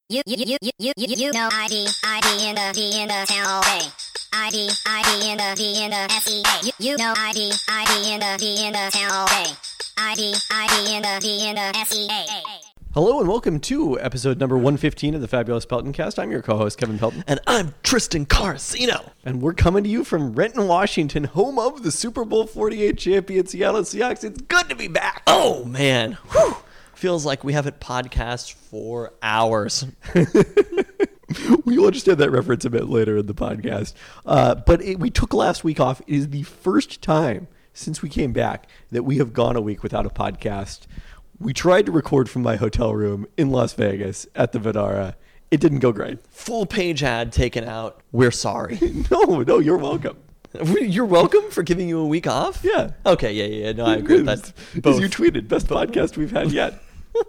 You know ID in the town all day. ID in the SEA. You know ID in the town all day. ID in the SEA. Hello and welcome to episode number 115 of the Fabulous Pelton Cast. I'm your co-host, Kevin Pelton. And I'm Tristan Carcino. And we're coming to you from Renton, Washington, home of the Super Bowl 48 champion Seattle Seahawks. It's good to be back. Oh, man. Whew. Feels like we haven't podcast for hours. You'll understand that reference a bit later in the podcast. But we took last week off. It is the first time since we came back that we have gone a week without a podcast. We tried to record from my hotel room in Las Vegas at the Vdara. It didn't go great. Full page ad taken out. We're sorry. No, you're welcome. You're welcome for giving you a week off? Yeah. Okay, yeah. No, I agree with that. Because you tweeted, best podcast we've had yet.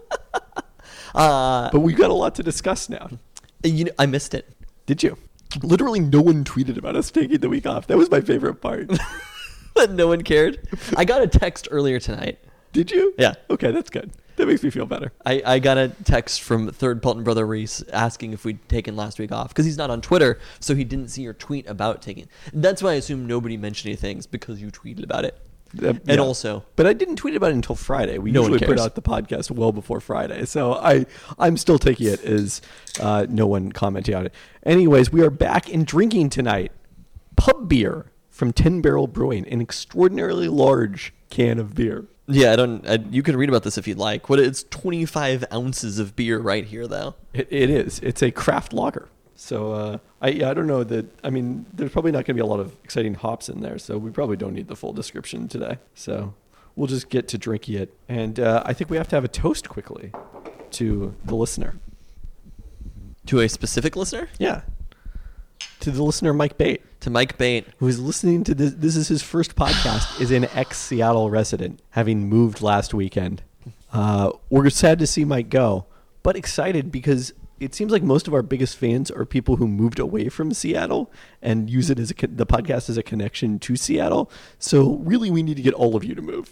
But we've got a lot to discuss now. I missed it. Did you? Literally no one tweeted about us taking the week off. That was my favorite part. But no one cared. I got a text earlier tonight. Did you? Yeah. Okay, that's good. That makes me feel better. I got a text from third Pelton brother Reese asking if we'd taken last week off because he's not on Twitter, so he didn't see your tweet about taking. That's why I assume nobody mentioned anything, because you tweeted about it. And also, but I didn't tweet about it until Friday. We no usually put out the podcast well before Friday, so I'm still taking it as no one commenting on it. Anyways, we are back in drinking tonight. Pub beer from 10 Barrel Brewing, an extraordinarily large can of beer. Yeah, you can read about this if you'd like. It's 25 ounces of beer right here, though. It is. It's a craft lager. So I don't know that. I mean, there's probably not going to be a lot of exciting hops in there, so we probably don't need the full description today. So we'll just get to drinking it, and I think we have to have a toast quickly to the listener. To a specific listener? Yeah. To the listener, Mike Bate. To Mike Bate. Who is listening to this. This is his first podcast, is an ex-Seattle resident, having moved last weekend. We're sad to see Mike go, but excited because it seems like most of our biggest fans are people who moved away from Seattle and use it as the podcast as a connection to Seattle. So really, we need to get all of you to move.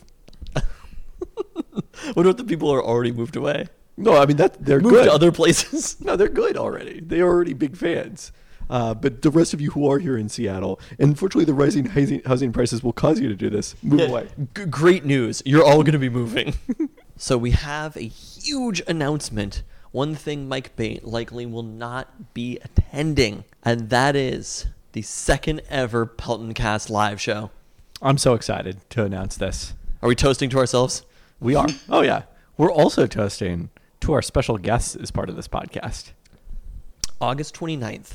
What about the people who are already moved away? No, I mean, they're moved good. To other places? No, they're good already. They are already big fans. But the rest of you who are here in Seattle, and unfortunately the rising housing prices will cause you to do this, move away. Great news. You're all going to be moving. So we have a huge announcement. One thing Mike Bate likely will not be attending, and that is the second ever Pelton Cast live show. I'm so excited to announce this. Are we toasting to ourselves? We are. Oh, yeah. We're also toasting to our special guests as part of this podcast. August 29th.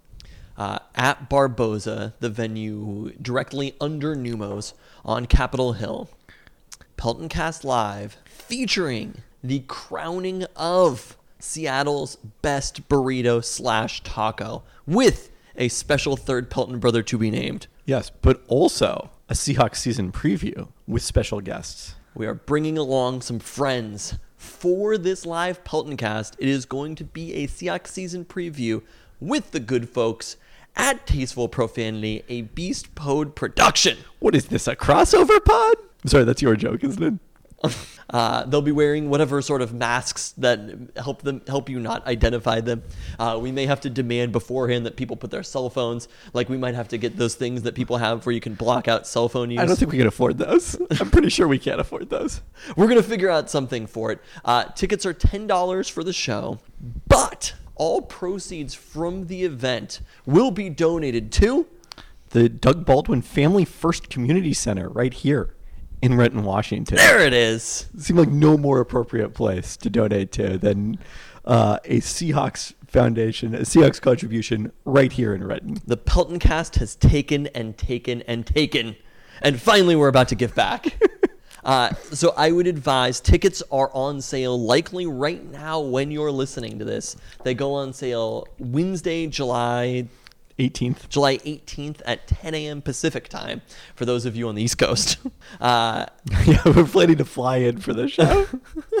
At Barboza, the venue directly under Numos on Capitol Hill. Pelton Cast Live, featuring the crowning of Seattle's best burrito / taco, with a special third Pelton brother to be named. Yes, but also a Seahawks season preview with special guests. We are bringing along some friends for this live Pelton Cast. It is going to be a Seahawks season preview with the good folks at Tasteful Profanity, a Beast Pod production. What is this, a crossover pod? I'm sorry, that's your joke, isn't it? They'll be wearing whatever sort of masks that help you not identify them. We may have to demand beforehand that people put their cell phones. Like, we might have to get those things that people have where you can block out cell phone use. I don't think we can afford those. I'm pretty sure we can't afford those. We're going to figure out something for it. Tickets are $10 for the show, but all proceeds from the event will be donated to the Doug Baldwin Family First Community Center right here in Renton, Washington. There it is. It seemed like no more appropriate place to donate to than a Seahawks foundation, a Seahawks contribution right here in Renton. The Pelton Cast has taken and taken and taken, and finally we're about to give back. So I would advise tickets are on sale likely right now when you're listening to this. They go on sale Wednesday, July 18th at 10 a.m. Pacific time for those of you on the East Coast. Yeah, we're planning to fly in for the show.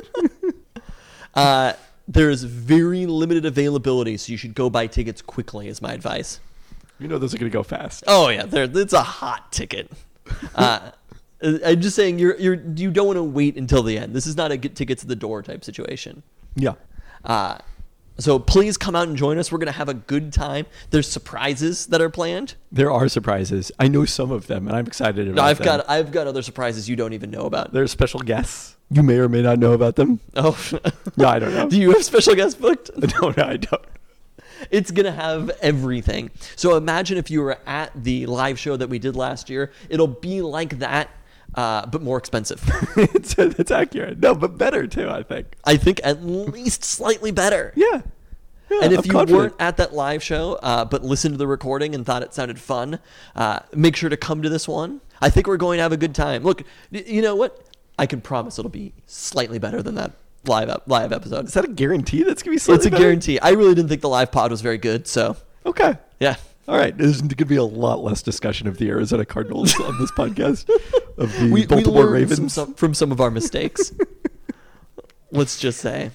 There's very limited availability, so you should go buy tickets quickly is my advice. You know those are going to go fast. Oh, yeah. It's a hot ticket. I'm just saying you don't want to wait until the end. This is not a get tickets at the door type situation. Yeah. So please come out and join us. We're going to have a good time. There's surprises that are planned. There are surprises. I know some of them, and I'm excited about them. I've got other surprises you don't even know about. There's special guests. You may or may not know about them. Oh, No, I don't know. Do you have special guests booked? No, I don't. It's going to have everything. So imagine if you were at the live show that we did last year. It'll be like that, but more expensive. It's accurate. No, but better too, I think. I think at least slightly better. Yeah. And if I'm you confident. weren't at that live show, but listened to the recording and thought it sounded fun, make sure to come to this one. I think we're going to have a good time. Look, you know what? I can promise it'll be slightly better than that live episode. Is that a guarantee that's going to be slightly It's a better? guarantee. I really didn't think the live pod was very good, so Okay. yeah. All right. There's going to be a lot less discussion of the Arizona Cardinals on this podcast, of the We Baltimore learned Ravens. from some of our mistakes. Let's just say.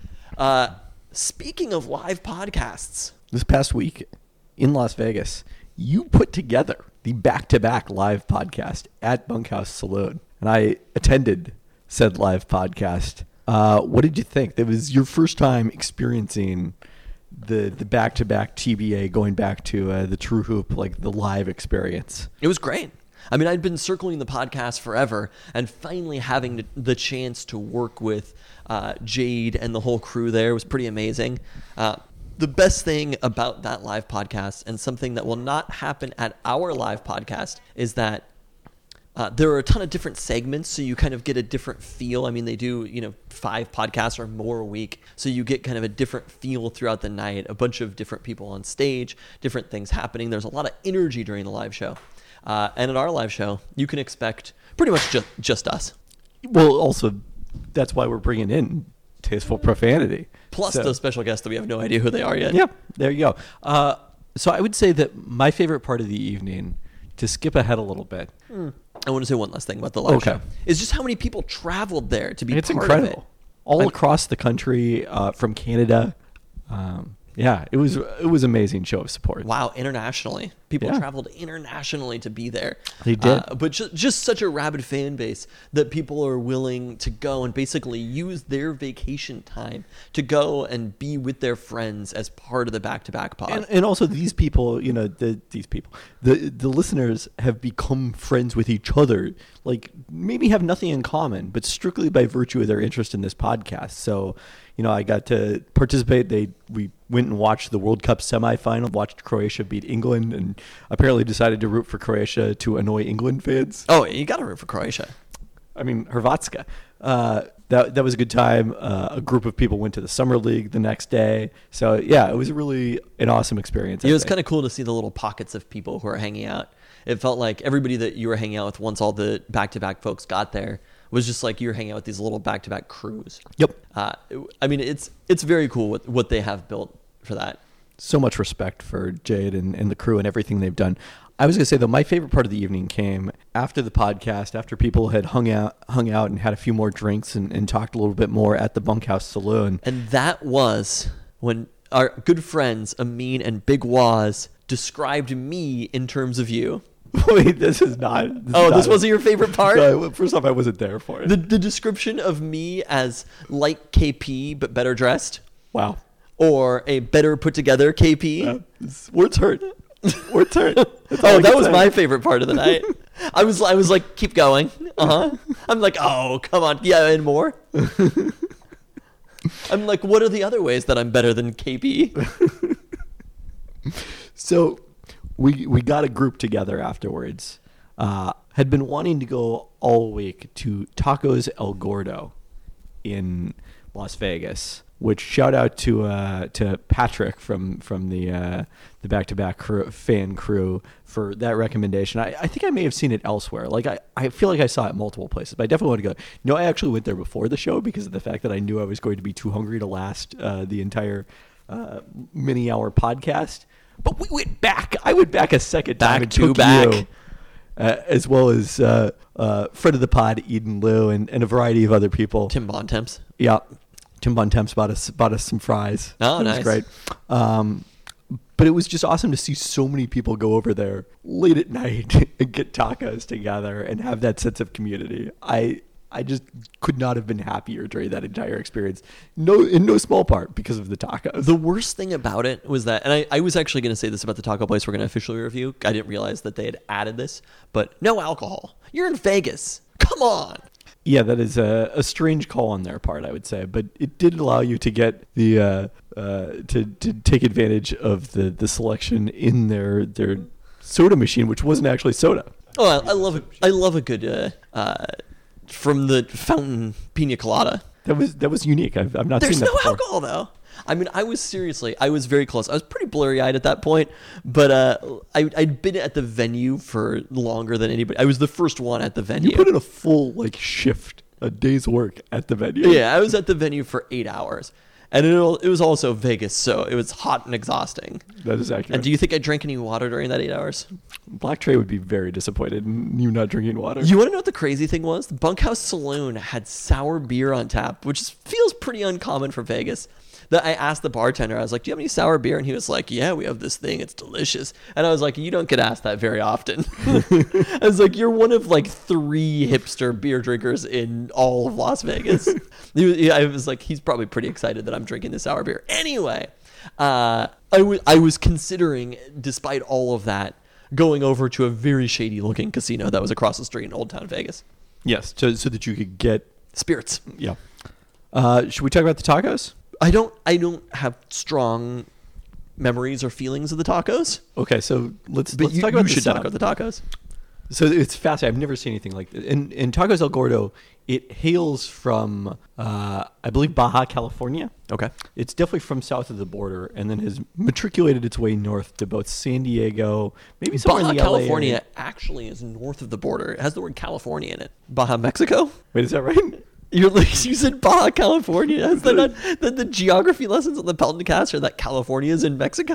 Speaking of live podcasts, This past week in Las Vegas, you put together the back-to-back live podcast at Bunkhouse Saloon, and I attended said live podcast. What did you think? That was your first time experiencing the back-to-back TBA, going back to the True Hoop, like the live experience. it was great. I mean, I'd been circling the podcast forever, and finally having the chance to work with Jade and the whole crew there was pretty amazing. The best thing about that live podcast, and something that will not happen at our live podcast, is that there are a ton of different segments, so you kind of get a different feel. I mean, they do, 5 podcasts or more a week, so you get kind of a different feel throughout the night, a bunch of different people on stage, different things happening. There's a lot of energy during the live show. And at our live show, you can expect pretty much just us. Well, also, that's why we're bringing in tasteful profanity. Plus So- those special guests that we have no idea who they are yet. Yeah, there you go. So I would say that my favorite part of the evening, to skip ahead a little bit, I want to say one last thing about the live Okay. show. Is just how many people traveled there to be it's part incredible. of it. All I'm- across the country, from Canada. Yeah, it was amazing show of support. Wow, internationally. People Yeah. traveled internationally to be there. They did. But just such a rabid fan base that people are willing to go and basically use their vacation time to go and be with their friends as part of the back-to-back pod. And also these people, the listeners have become friends with each other, like maybe have nothing in common, but strictly by virtue of their interest in this podcast. So, I got to participate. We went and watched the World Cup semifinal, watched Croatia beat England, and apparently decided to root for Croatia to annoy England fans. Oh, you got to root for Croatia. I mean, Hrvatska. That was a good time. A group of people went to the Summer League the next day. So, yeah, it was really an awesome experience. It was kind of cool to see the little pockets of people who are hanging out. It felt like everybody that you were hanging out with once all the back-to-back folks got there was just like you were hanging out with these little back-to-back crews. Yep. I mean, it's very cool what they have built for that. So much respect for Jade and the crew and everything they've done. I was going to say, though, my favorite part of the evening came after the podcast, after people had hung out and had a few more drinks and talked a little bit more at the Bunkhouse Saloon. And that was when our good friends Amin and Big Waz described me in terms of you. Wait, this is not. This wasn't your favorite part? No, first off, I wasn't there for it. The description of me as like KP but better dressed, Wow. or a better put together KP. Words hurt. Words hurt. That's all Oh, I that can was say. my favorite part of the night. I was like, keep going. I'm like, oh, come on, yeah, and more. I'm like, what are the other ways that I'm better than KP? So we got a group together afterwards. Had been wanting to go all week to Tacos El Gordo in Las Vegas, which shout out to Patrick from the back-to-back fan crew for that recommendation. I think I may have seen it elsewhere. Like I feel like I saw it multiple places, but I definitely want to go. No, I actually went there before the show because of the fact that I knew I was going to be too hungry to last the entire mini-hour podcast. But we went back. I went back a second time and took you, as well as friend of the pod, Eden Liu, and a variety of other people. Tim Bontemps. Yeah. Tim Bontemps bought us some fries. Oh, It nice. was great. But it was just awesome to see so many people go over there late at night and get tacos together and have that sense of community. I I just could not have been happier during that entire experience. No, in no small part because of the tacos. The worst thing about it was that, and I was actually going to say this about the taco place we're going to officially review. I didn't realize that they had added this, but no alcohol. You're in Vegas. Come on. Yeah, that is a strange call on their part, I would say, but it did allow you to get the to take advantage of the selection in their soda machine, which wasn't actually soda. Oh, I love it. I love a good from the fountain pina colada. That was unique. I've not There's seen that no before. alcohol though. I mean, I was very close. I was pretty blurry-eyed at that point, but I'd been at the venue for longer than anybody. I was the first one at the venue. You put in a full shift, a day's work at the venue. Yeah, I was at the venue for 8 hours. And it was also Vegas, so it was hot and exhausting. That is accurate. And do you think I drank any water during that 8 hours? Black Trey would be very disappointed in you not drinking water. You want to know what the crazy thing was? The Bunkhouse Saloon had sour beer on tap, which feels pretty uncommon for Vegas. That I asked the bartender, I was like, do you have any sour beer? And he was like, yeah, we have this thing. It's delicious. And I was like, you don't get asked that very often. I was like, you're one of 3 hipster beer drinkers in all of Las Vegas. I was like, he's probably pretty excited that I'm drinking this sour beer. Anyway, I was considering, despite all of that, going over to a very shady looking casino that was across the street in Old Town Vegas. Yes, so that you could get Spirits. Yeah. Should we talk about the tacos? I don't have strong memories or feelings of the tacos. Okay, so let's But talk about you should the talk about the tacos. So it's fascinating. I've never seen anything like this. In Tacos El Gordo, it hails from, I believe, Baja California. Okay. It's definitely from south of the border, and then has matriculated its way north to both San Diego, maybe somewhere Baja in the LA California area. actually is north of the border. It has the word California in it. Baja, Mexico? Wait, is that right? You said Baja California. Is that not the geography lessons on the Pelton Cast are that California is in Mexico?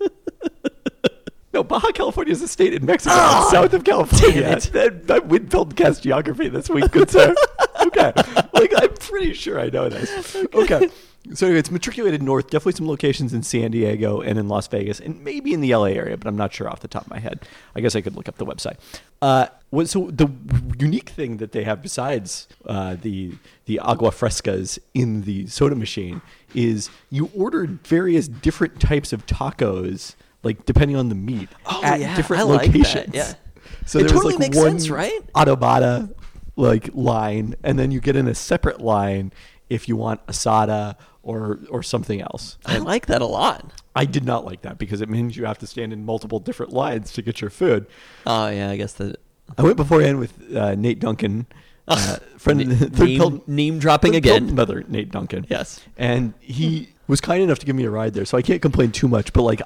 No, Baja California is a state in Mexico. It's south of California. damn it. I'm with Peltoncast geography this week, good sir. Okay. I'm pretty sure I know this. Okay. So anyway, it's matriculated north. Definitely some locations in San Diego and in Las Vegas, and maybe in the LA area, but I'm not sure off the top of my head. I guess I could look up the website. So the unique thing that they have besides the agua frescas in the soda machine is you ordered various different types of tacos, depending on the meat, at different I like locations. that, yeah. So It there was totally makes one sense, right? adobada line, and then you get in a separate line if you want asada or something else. I like that a lot. I did not like that because it means you have to stand in multiple different lines to get your food. Oh, yeah, I guess that. I went beforehand with Nate Duncan, friend of the Name dropping third again. Pelton brother, Nate Duncan. Yes. And he was kind enough to give me a ride there, so I can't complain too much. But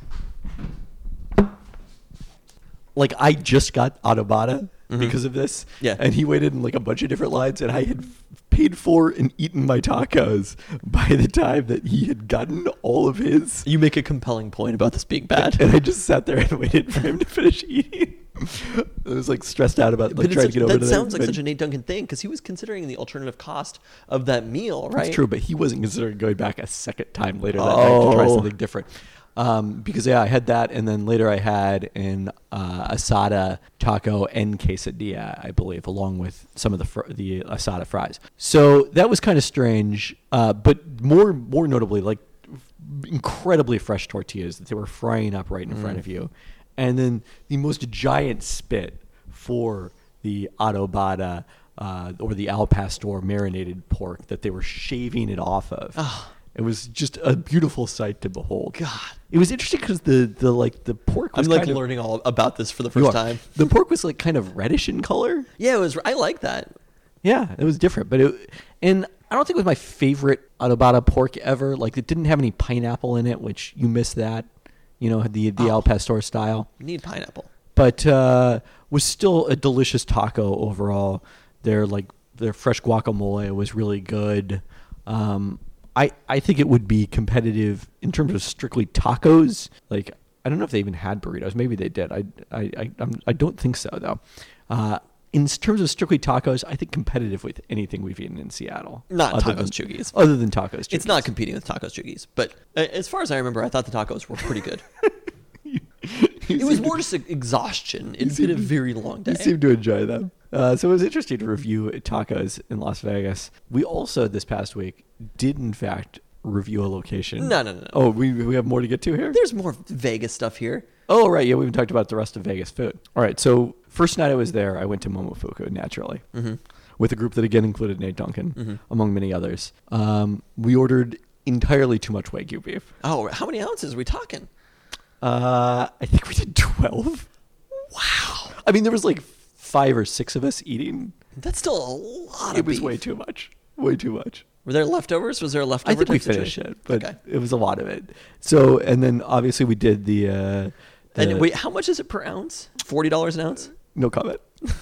I just got adobada because of this. Yeah. And he waited in a bunch of different lines, and I had paid for and eaten my tacos by the time that he had gotten all of his. You make a compelling point about this being bad. And I just sat there and waited for him to finish eating. I was stressed out about But trying to get over that to sounds there. like such a Nate Duncan thing because he was considering the alternative cost of that meal, right? That's true, but he wasn't considering going back a second time later that night to try Oh. something different. Because I had that, and then later I had an asada taco and quesadilla, I believe, along with some of the asada fries. So that was kind of strange, but more notably, incredibly fresh tortillas that they were frying up right in front of you, and then the most giant spit for the adobada or the al pastor marinated pork that they were shaving it off of. It was just a beautiful sight to behold. God. It was interesting because the pork was I'm kind of, learning all about this for the You first are. time. The pork was kind of reddish in color. Yeah, it was. I like that. Yeah, it was different, and I don't think it was my favorite adobada pork ever. It didn't have any pineapple in it, which you miss that. The al pastor style. You need pineapple. But was still a delicious taco overall. Their fresh guacamole was really good. I think it would be competitive in terms of strictly tacos. I don't know if they even had burritos. Maybe they did. I don't think so though. In terms of strictly tacos, I think competitive with anything we've eaten in Seattle. Not other Tacos than- Chuggies. Other than tacos. It's not competing with Tacos Chuggies, but as far as I remember, I thought the tacos were pretty good. It was more just exhaustion. It's been a very long day. You seem to enjoy them. So it was interesting to review tacos in Las Vegas. We also, this past week, did in fact review a location. No. Oh, we have more to get to here? There's more Vegas stuff here. Oh, right. Yeah, we haven't talked about the rest of Vegas food. All right. So first night I was there, I went to Momofuku, naturally, with a group that again included Nate Duncan, among many others. We ordered entirely too much Wagyu beef. Oh, how many ounces are we talking? I think we did 12. Wow. I mean, there was like 5 or 6 of us eating. That's still a lot of It was beef. way too much. Way too much. Were there leftovers? Was there a leftover I think we type finished situation? it, but Okay. it was a lot of it. So, and then obviously we did the And wait, how much is it per ounce? $40 an ounce? no comment.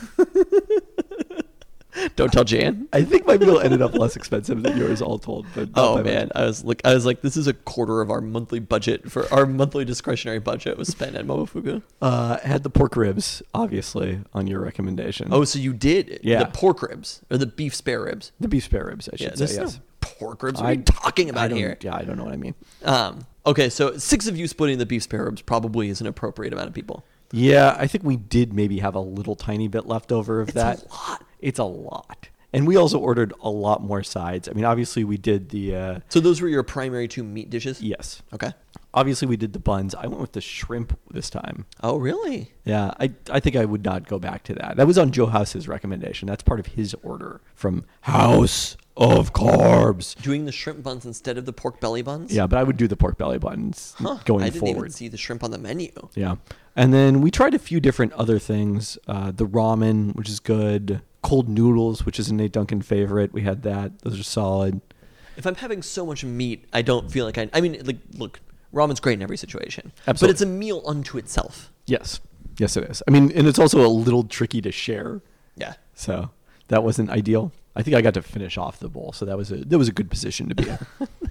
Don't tell Jan. I think my meal ended up less expensive than yours, all told. But not Oh by much. man, I was like, this is a quarter of our monthly budget for our monthly discretionary budget was spent at Momofuku. Had the pork ribs, obviously, on your recommendation. Oh, so you did Yeah. the pork ribs or the beef spare ribs? the beef spare ribs, I should say. there's Yes. no pork ribs. What are you talking about here? Yeah, I don't know what I mean. Okay, so 6 of you splitting the beef spare ribs probably is an appropriate amount of people. Yeah, I think we did maybe have a little tiny bit left over of that. a lot. It's a lot. And we also ordered a lot more sides. I mean, obviously we did the So those were your primary 2 meat dishes? yes. Okay. Obviously we did the buns. I went with the shrimp this time. Oh, really? Yeah, I think I would not go back to that. That was on Joe House's recommendation. That's part of his order from House of Carbs. Doing the shrimp buns instead of the pork belly buns? Yeah, but I would do the pork belly buns going I didn't forward. even see the shrimp on the menu. Yeah. And then we tried a few different other things. The ramen, which is good. Cold noodles, which is a Nate Duncan favorite. We had that. Those are solid. If I'm having so much meat, I don't feel like I mean, like, look, ramen's great in every situation. Absolutely. But it's a meal unto itself. Yes. Yes, it is. I mean, and it's also a little tricky to share. Yeah. So that wasn't ideal. I think I got to finish off the bowl, so that was a good position to be in.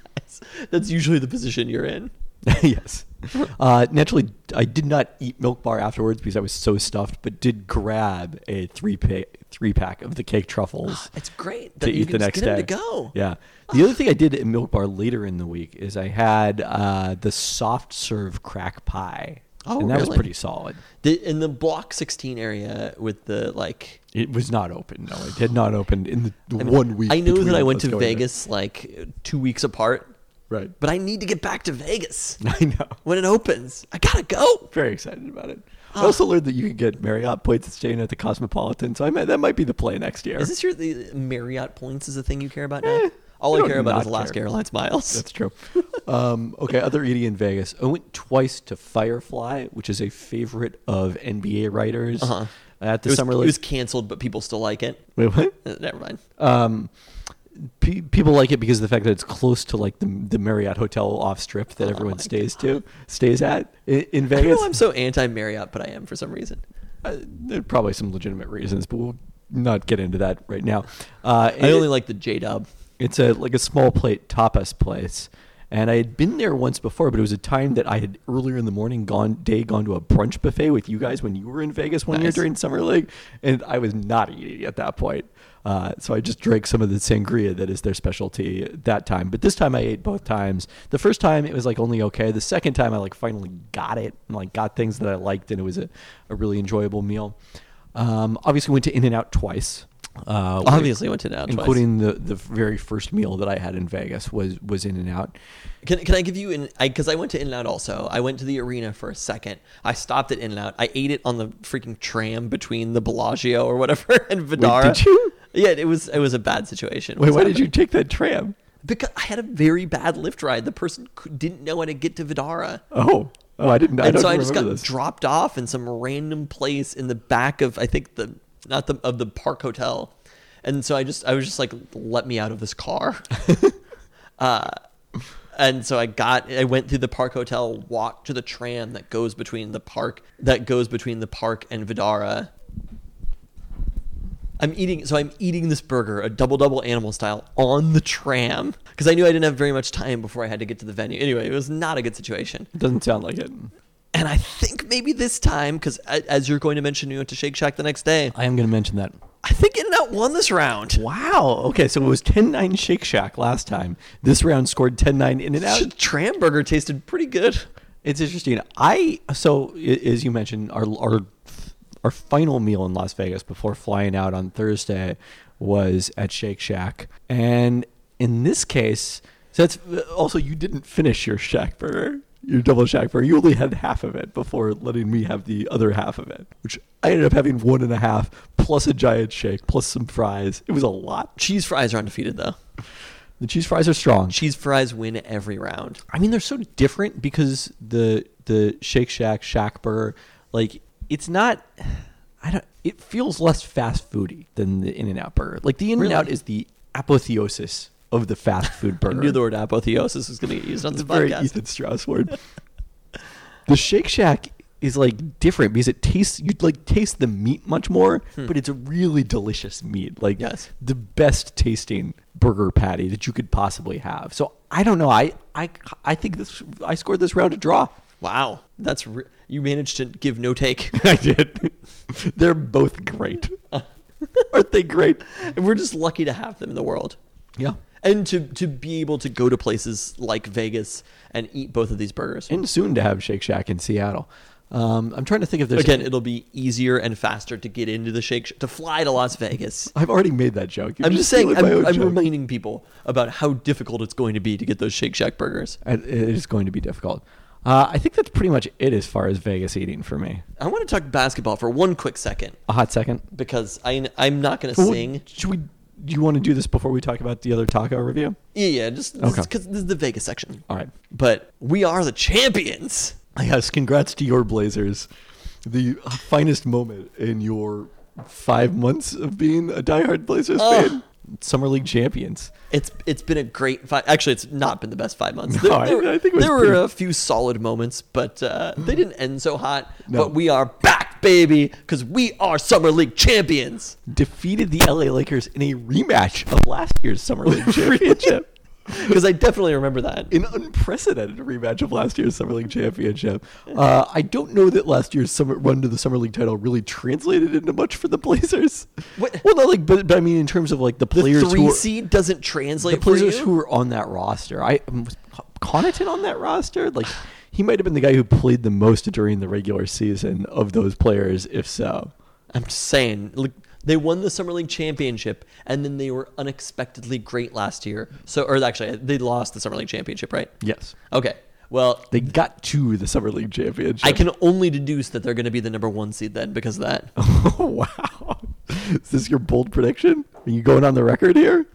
That's usually the position you're in. Yes. Naturally, I did not eat Milk Bar afterwards because I was so stuffed, but did grab a three pack of the cake truffles It's great to that you eat can the just next get day. them to go. Yeah. The other thing I did at Milk Bar later in the week is I had the soft serve crack pie. Oh, and that was really? pretty solid. In the Block 16 area with the like. It was not open. No, it had not opened in the I mean, 1 week. I know between that I went us to going there. Vegas like 2 weeks apart, Right. but I need to get back to Vegas I know. when it opens. I gotta go. Very excited about it. I also learned that you can get Marriott points staying at the Cosmopolitan, so that might be the play next year. Is this the Marriott points is a thing you care about now? All I I don't care about is not Alaska care. Airlines miles. That's true. Okay, other eating in Vegas. I went twice to Firefly, which is a favorite of NBA writers at the Summer It League. was canceled, but people still like it. Wait, what? Never mind. People like it because of the fact that it's close to like the Marriott Hotel off strip that everyone stays at in I Vegas. know I'm so anti-Marriott, but I am for some reason. There are probably some legitimate reasons, but we'll not get into that right now. I only like the J-Dub. It's like a small plate tapas place. And I had been there once before, but it was a time that I had earlier in the morning gone to a brunch buffet with you guys when you were in Vegas one year Nice. during Summer League, and I was not eating at that point. So I just drank some of the sangria that is their specialty that time. But this time I ate both times. The first time it was like only okay. The second time I like finally got it and like got things that I liked, and it was a really enjoyable meal. Obviously went to In-N-Out twice. Obviously went to In-N-Out twice. including the very first meal that I had in Vegas was In-N-Out. Can I give you because I went to In-N-Out also. I went to the arena for a second. I stopped at In-N-Out. I ate it on the freaking tram between the Bellagio or whatever and Vidara. did you? Yeah, it was a bad situation. Wait, What's why did you happening? take that tram? Because I had a very bad lift ride. The person didn't know how to get to Vidara. Oh, I didn't. I And don't so I just remember got this. dropped off in some random place in the back of I think of the Park Hotel, and so I was just like, let me out of this car. And so I went through the Park Hotel, walked to the tram that goes between the park and Vidara. I'm eating this burger, a double animal style, on the tram because I knew I didn't have very much time before I had to get to the venue. Anyway, it was not a good situation. It doesn't sound like it. And I think maybe this time, because as you're going to mention, you went to Shake Shack the next day. I am going to mention that. I think In-N-Out won this round. Wow. Okay, so it was 10-9 Shake Shack last time. This round scored 10-9 In-N-Out. Tram burger tasted pretty good. It's interesting. So as you mentioned, our our final meal in Las Vegas before flying out on Thursday was at Shake Shack. And in this case, so that's also, you didn't finish your Shack Burger, your double Shack Burger. You only had half of it before letting me have the other half of it, which I ended up having 1.5 plus a giant shake plus some fries. It was a lot. Cheese fries are undefeated, though. The cheese fries are strong. Cheese fries win every round. I mean, they're so different because the Shake Shack Shack Burger, like, it's not, it feels less fast foody than the In-N-Out burger. Like, the In-N-Out is the apotheosis of the fast food burger. I knew the word apotheosis was going to get used on this It's a very podcast. Ethan Strauss word. The Shake Shack is like different because it tastes, you'd like taste the meat much more, but it's a really delicious meat. Like, Yes. the best tasting burger patty that you could possibly have. So I don't know. I think I scored this round a draw. Wow. You managed to give no take. I did. They're both great. Aren't they great? And we're just lucky to have them in the world. Yeah. And to be able to go to places like Vegas and eat both of these burgers. And soon to have Shake Shack in Seattle. I'm trying to think if there's... Again, it'll be easier and faster to get into the to fly to Las Vegas. I've already made that joke. You're I'm just saying, stealing my own I'm joke. reminding people about how difficult it's going to be to get those Shake Shack burgers. It is going to be difficult. I think that's pretty much it as far as Vegas eating for me. I want to talk basketball for one quick second A hot second. because I'm not going to Well, sing. Do you want to do this before we talk about the other taco review? Yeah, just Okay. because this is the Vegas section. All right. But we are the champions. Yes, congrats to your Blazers. The finest moment in your 5 months of being a diehard Blazers fan. Summer League champions. It's been a great actually, it's not been the best 5 months. No, I think it was there pretty- were a few solid moments, but they didn't end so hot. No. But we are back, baby, because we are Summer League champions. Defeated the LA Lakers in a rematch of last year's Summer League championship. Because I definitely remember that. An unprecedented rematch of last year's Summer League championship. I don't know that last year's run to the Summer League title really translated into much for the Blazers. What? Well, not like, but I mean, in terms of like the The players who 3 were, seed doesn't translate the players for you? who were on that roster. Was Connaughton on that roster? Like, he might have been the guy who played the most during the regular season of those players, if so. I'm just saying, look, they won the Summer League championship, and then they were unexpectedly great last year. Or actually, they lost the Summer League championship, right? Yes. Okay. Well, They got to the Summer League championship. I can only deduce that they're going to be the number 1 seed then because of that. Oh, wow. Is this your bold prediction? Are you going on the record here?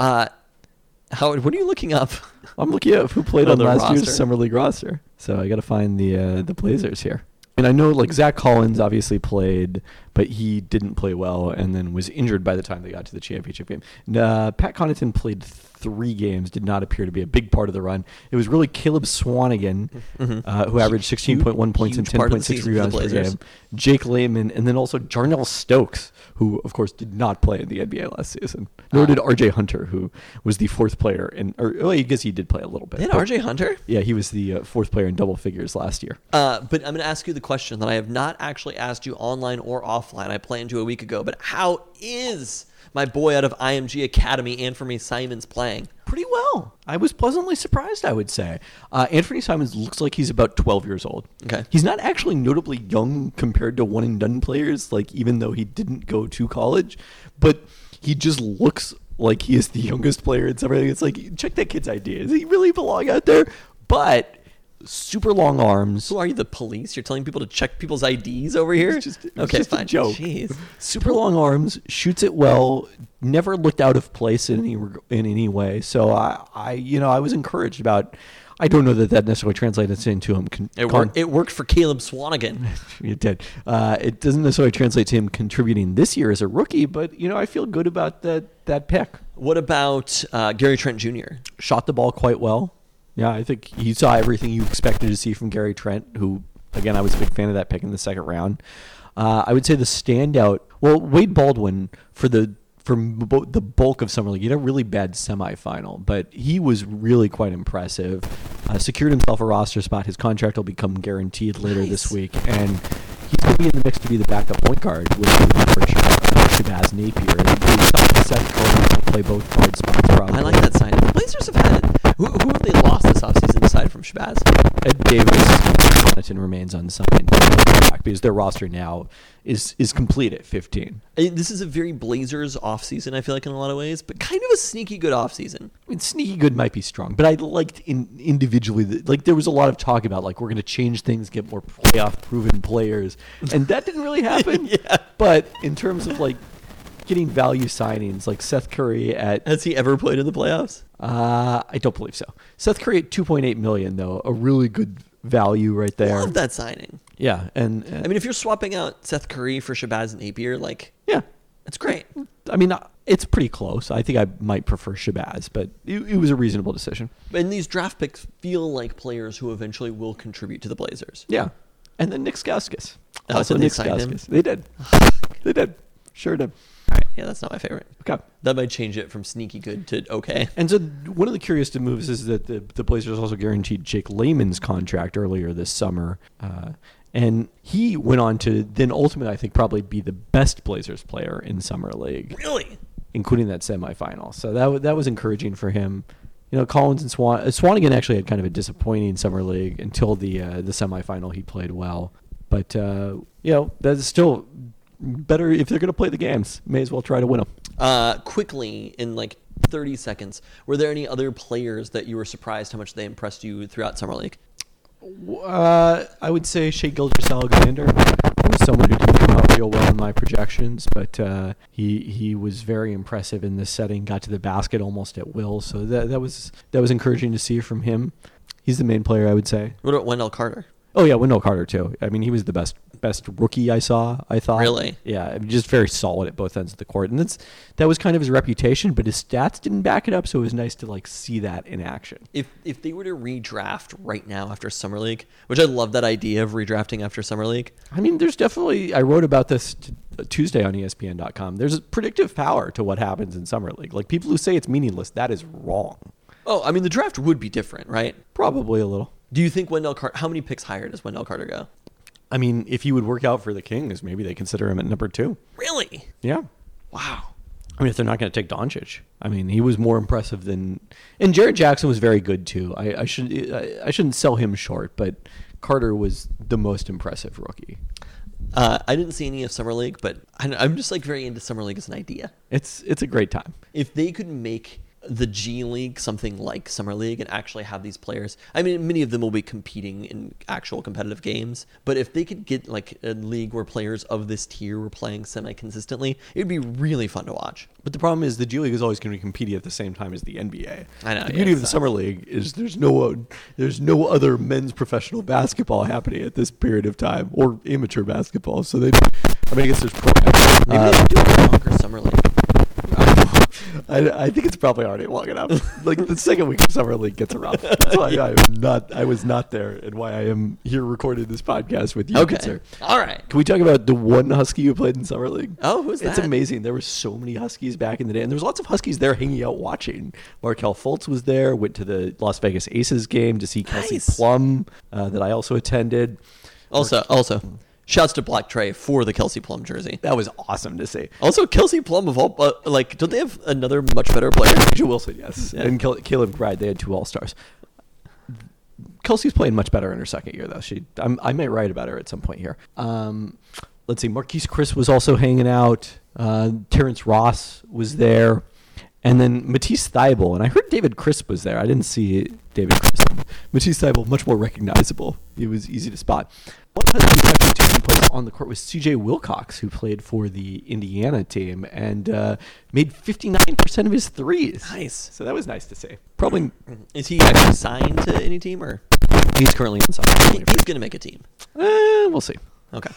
Howard, what are you looking up? I'm looking at who played Oh, on the last roster. year's Summer League roster. So I got to find the Blazers here. And I know like Zach Collins obviously played, but he didn't play well and then was injured by the time they got to the championship game. Pat Connaughton played 3 games, did not appear to be a big part of the run. It was really Caleb Swanigan, who averaged 16.1 points and huge part of the 10.6 season for the rebounds per Blazers. game. Jake Layman, and then also Jarnell Stokes, who of course did not play in the NBA last season. Nor did RJ Hunter, who was the 4th player. I guess he did play a little bit. They had but- RJ Hunter? Yeah, he was the 4th player in double figures last year. But I'm going to ask you the question that I have not actually asked you online or offline. I planned to a week ago. But how is my boy out of IMG Academy, Anthony Simons, playing? Pretty well. I was pleasantly surprised, I would say. Anthony Simons looks like he's about 12 years old. Okay. He's not actually notably young compared to one-and-done players, like even though he didn't go to college. But he just looks like he is the youngest player in something. It's like, check that kid's ID. Does he really belong out there? But super long arms. Who are you, the police? You're telling people to check people's IDs over here? It's just a fine. joke. Jeez. Super long arms, shoots it well, never looked out of place in any way. So I was encouraged about. I don't know that necessarily translates into him. It worked for Caleb Swanigan. It did. It doesn't necessarily translate to him contributing this year as a rookie, but I feel good about that pick. What about Gary Trent Jr.? Shot the ball quite well. Yeah, I think he saw everything you expected to see from Gary Trent, who, again, I was a big fan of that pick in the second round. I would say the standout, well, Wade Baldwin for the bulk of Summer League, he had a really bad semifinal, but he was really quite impressive. Secured himself a roster spot. His contract will become guaranteed later this week, and he's going to be in the mix to be the backup point guard with Shabazz Napier. And Seth Curry will play both guard spots probably. I like that sign. The Blazers have had who have they lost this offseason aside from Shabazz? Ed Davis, Connaughton remains unsigned. because their roster now is complete at 15. This is a very Blazers offseason, I feel like, in a lot of ways, but kind of a sneaky good offseason. I mean, sneaky good might be strong, but I liked individually, like there was a lot of talk about like we're going to change things, get more playoff proven players, and that didn't really happen. Yeah. But in terms of like getting value signings, like Seth Curry at Has he ever played in the playoffs? I don't believe so. Seth Curry at $2.8 million though, a really good value right there. Love that signing. Yeah, and I mean, if you're swapping out Seth Curry for Shabazz Napier, like, yeah, it's great. I mean, it's pretty close. I think I might prefer Shabazz, but it was a reasonable decision. And these draft picks feel like players who eventually will contribute to the Blazers. Yeah, and then Nick Stauskas. Oh, Also did they Nick sign him? Stauskas. They did. They did. Sure did. All right, yeah, that's not my favorite. Okay. That might change it from sneaky good to okay. And so one of the curious moves is that the Blazers also guaranteed Jake Layman's contract earlier this summer. And he went on to then ultimately, I think, probably be the best Blazers player in Summer League, Really? including that semifinal. So that was encouraging for him. You know, Collins and Swanigan actually had kind of a disappointing Summer League until the semifinal. He played well. But, you know, that's still better if they're going to play the games. May as well try to win them. Quickly, in like 30 seconds, were there any other players that you were surprised how much they impressed you throughout Summer League? I would say Shai Gilgeous-Alexander was someone who didn't come out real well in my projections, but he was very impressive in this setting. Got to the basket almost at will, so that was encouraging to see from him. He's the main player, I would say. What about Wendell Carter? Oh yeah, Wendell Carter too. I mean, he was the best rookie I saw. I thought. Really? Yeah, I mean, just very solid at both ends of the court, and that was kind of his reputation, but his stats didn't back it up. So it was nice to like see that in action. If they were to redraft right now after Summer League, which I love that idea of redrafting after Summer League. I mean, there's definitely. I wrote about this Tuesday on ESPN.com. There's a predictive power to what happens in Summer League. Like people who say it's meaningless, that is wrong. Oh, I mean, the draft would be different, right? Probably a little. Do you think Wendell Carter? How many picks higher does Wendell Carter go? I mean, if he would work out for the Kings, maybe they consider him at number 2. Really? Yeah. Wow. I mean, if they're not going to take Doncic, I mean, he was more impressive than, and Jared Jackson was very good too. I shouldn't sell him short, but Carter was the most impressive rookie. I didn't see any of Summer League, but I'm just like very into Summer League as an idea. It's a great time. If they could make the G League something like Summer League and actually have these players, I mean, many of them will be competing in actual competitive games, but if they could get like a league where players of this tier were playing semi-consistently, it would be really fun to watch. But the problem is the G League is always going to be competing at the same time as the NBA. I know. The beauty of the Summer League is there's no other men's professional basketball happening at this period of time, or amateur basketball. So I guess there's pro. Maybe they should do a longer Summer League. I think it's probably already long enough. Like the second week of Summer League gets around. That's why I was not there, and why I am here recording this podcast with you. Okay. Sir. All right. Can we talk about the one Husky who played in Summer League? Oh, who's that? It's amazing. There were so many Huskies back in the day, and there was lots of Huskies there hanging out watching. Markelle Fultz was there. Went to the Las Vegas Aces game to see Kelsey Nice. Plum that I also attended. Also, shouts to Black Trey for the Kelsey Plum jersey. That was awesome to see. Also, Kelsey Plum of all, don't they have another much better player? Joe Wilson, yes, Yeah. and Caleb Gride. They had 2 All-Stars. Kelsey's playing much better in her second year, though. I might write about her at some point here. Let's see. Marquise Chris was also hanging out. Terrence Ross was there. And then Matisse Thybulle. And I heard David Crisp was there. I didn't see David Crisp. Matisse Thybulle, much more recognizable. He was easy to spot. One person who actually took some place on the court was C.J. Wilcox, who played for the Indiana team and made 59% of his threes. Nice. So that was nice to see. Probably Is he actually signed to any team, or he's currently in Summer League. he's going to make a team? We'll see. Okay.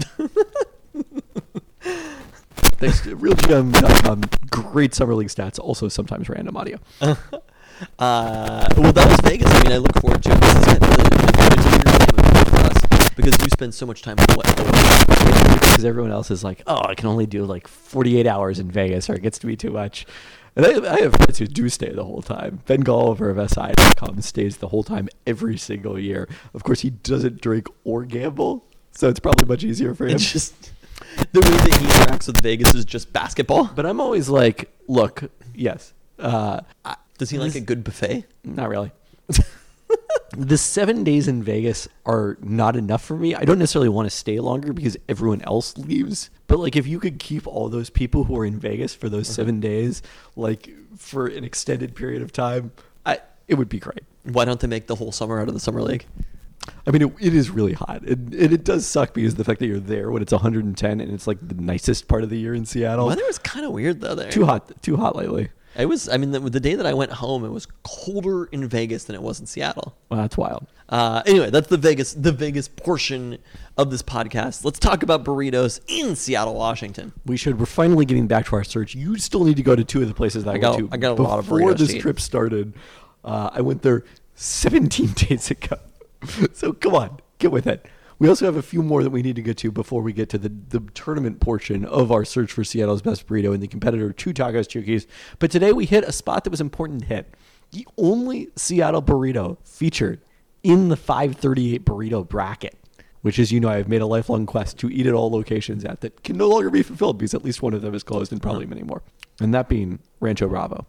Thanks to RealGM.com. Great Summer League stats. Also sometimes random audio. Well, that was Vegas. I mean, I look forward to it. This is kind of it's a weird time of year for us because you spend so much time on what? Because everyone else is like, oh, I can only do like 48 hours in Vegas, or it gets to be too much. And I have friends who do stay the whole time. Ben Golliver of SI.com stays the whole time every single year. Of course, he doesn't drink or gamble, so it's probably much easier for him. It's just the way that he interacts with Vegas is just basketball. But I'm always like, look, yes. Does he like a good buffet? Not really. The 7 days in Vegas are not enough for me. I don't necessarily want to stay longer because everyone else leaves. But like, if you could keep all those people who are in Vegas for those 7 days, like for an extended period of time, it would be great. Why don't they make the whole summer out of the summer league? I mean, it is really hot. It does suck because the fact that you're there when it's 110 and it's like the nicest part of the year in Seattle. Weather was kind of weird though there. Too hot lately. It was. I mean, the day that I went home, it was colder in Vegas than it was in Seattle. Well, that's wild. Anyway, that's the Vegas portion of this podcast. Let's talk about burritos in Seattle, Washington. We're finally getting back to our search. You still need to go to two of the places that I went to. I got a lot of burritos before this to eat. trip started. I went there 17 days ago. So come on, get with it. We also have a few more that we need to get to before we get to the tournament portion of our search for Seattle's best burrito and the competitor to Tacos Chukis. But today we hit a spot that was important to hit. The only Seattle burrito featured in the 538 burrito bracket, which, as you know, I've made a lifelong quest to eat at all locations at that can no longer be fulfilled because at least one of them is closed and probably many more. And that being Rancho Bravo.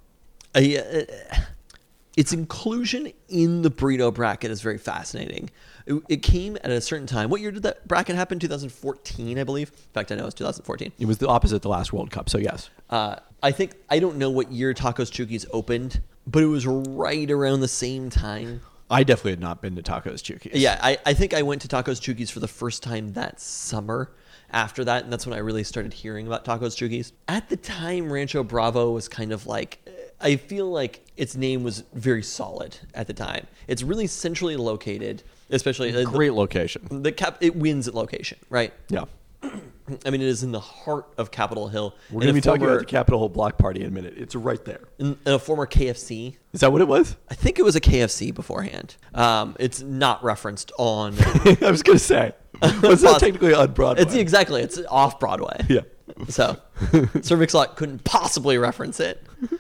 Its inclusion in the burrito bracket is very fascinating. It came at a certain time. What year did that bracket happen? 2014, I believe. In fact, I know it's 2014. It was the opposite of the last World Cup, so yes. I don't know what year Tacos Chukis opened, but it was right around the same time. I definitely had not been to Tacos Chukis. Yeah, I think I went to Tacos Chukis for the first time that summer. After that, and that's when I really started hearing about Tacos Chukis. At the time, Rancho Bravo was kind of like, I feel like its name was very solid at the time. It's really centrally located, especially Great location. It wins at location, right? Yeah. I mean, it is in the heart of Capitol Hill. We're going to be talking about the Capitol Hill block party in a minute. It's right there. In a former KFC. Is that what it was? I think it was a KFC beforehand. It's not referenced on. I was going to say. Was that technically on Broadway? It's off Broadway. Yeah. So, Sir Mix-a-Lot couldn't possibly reference it.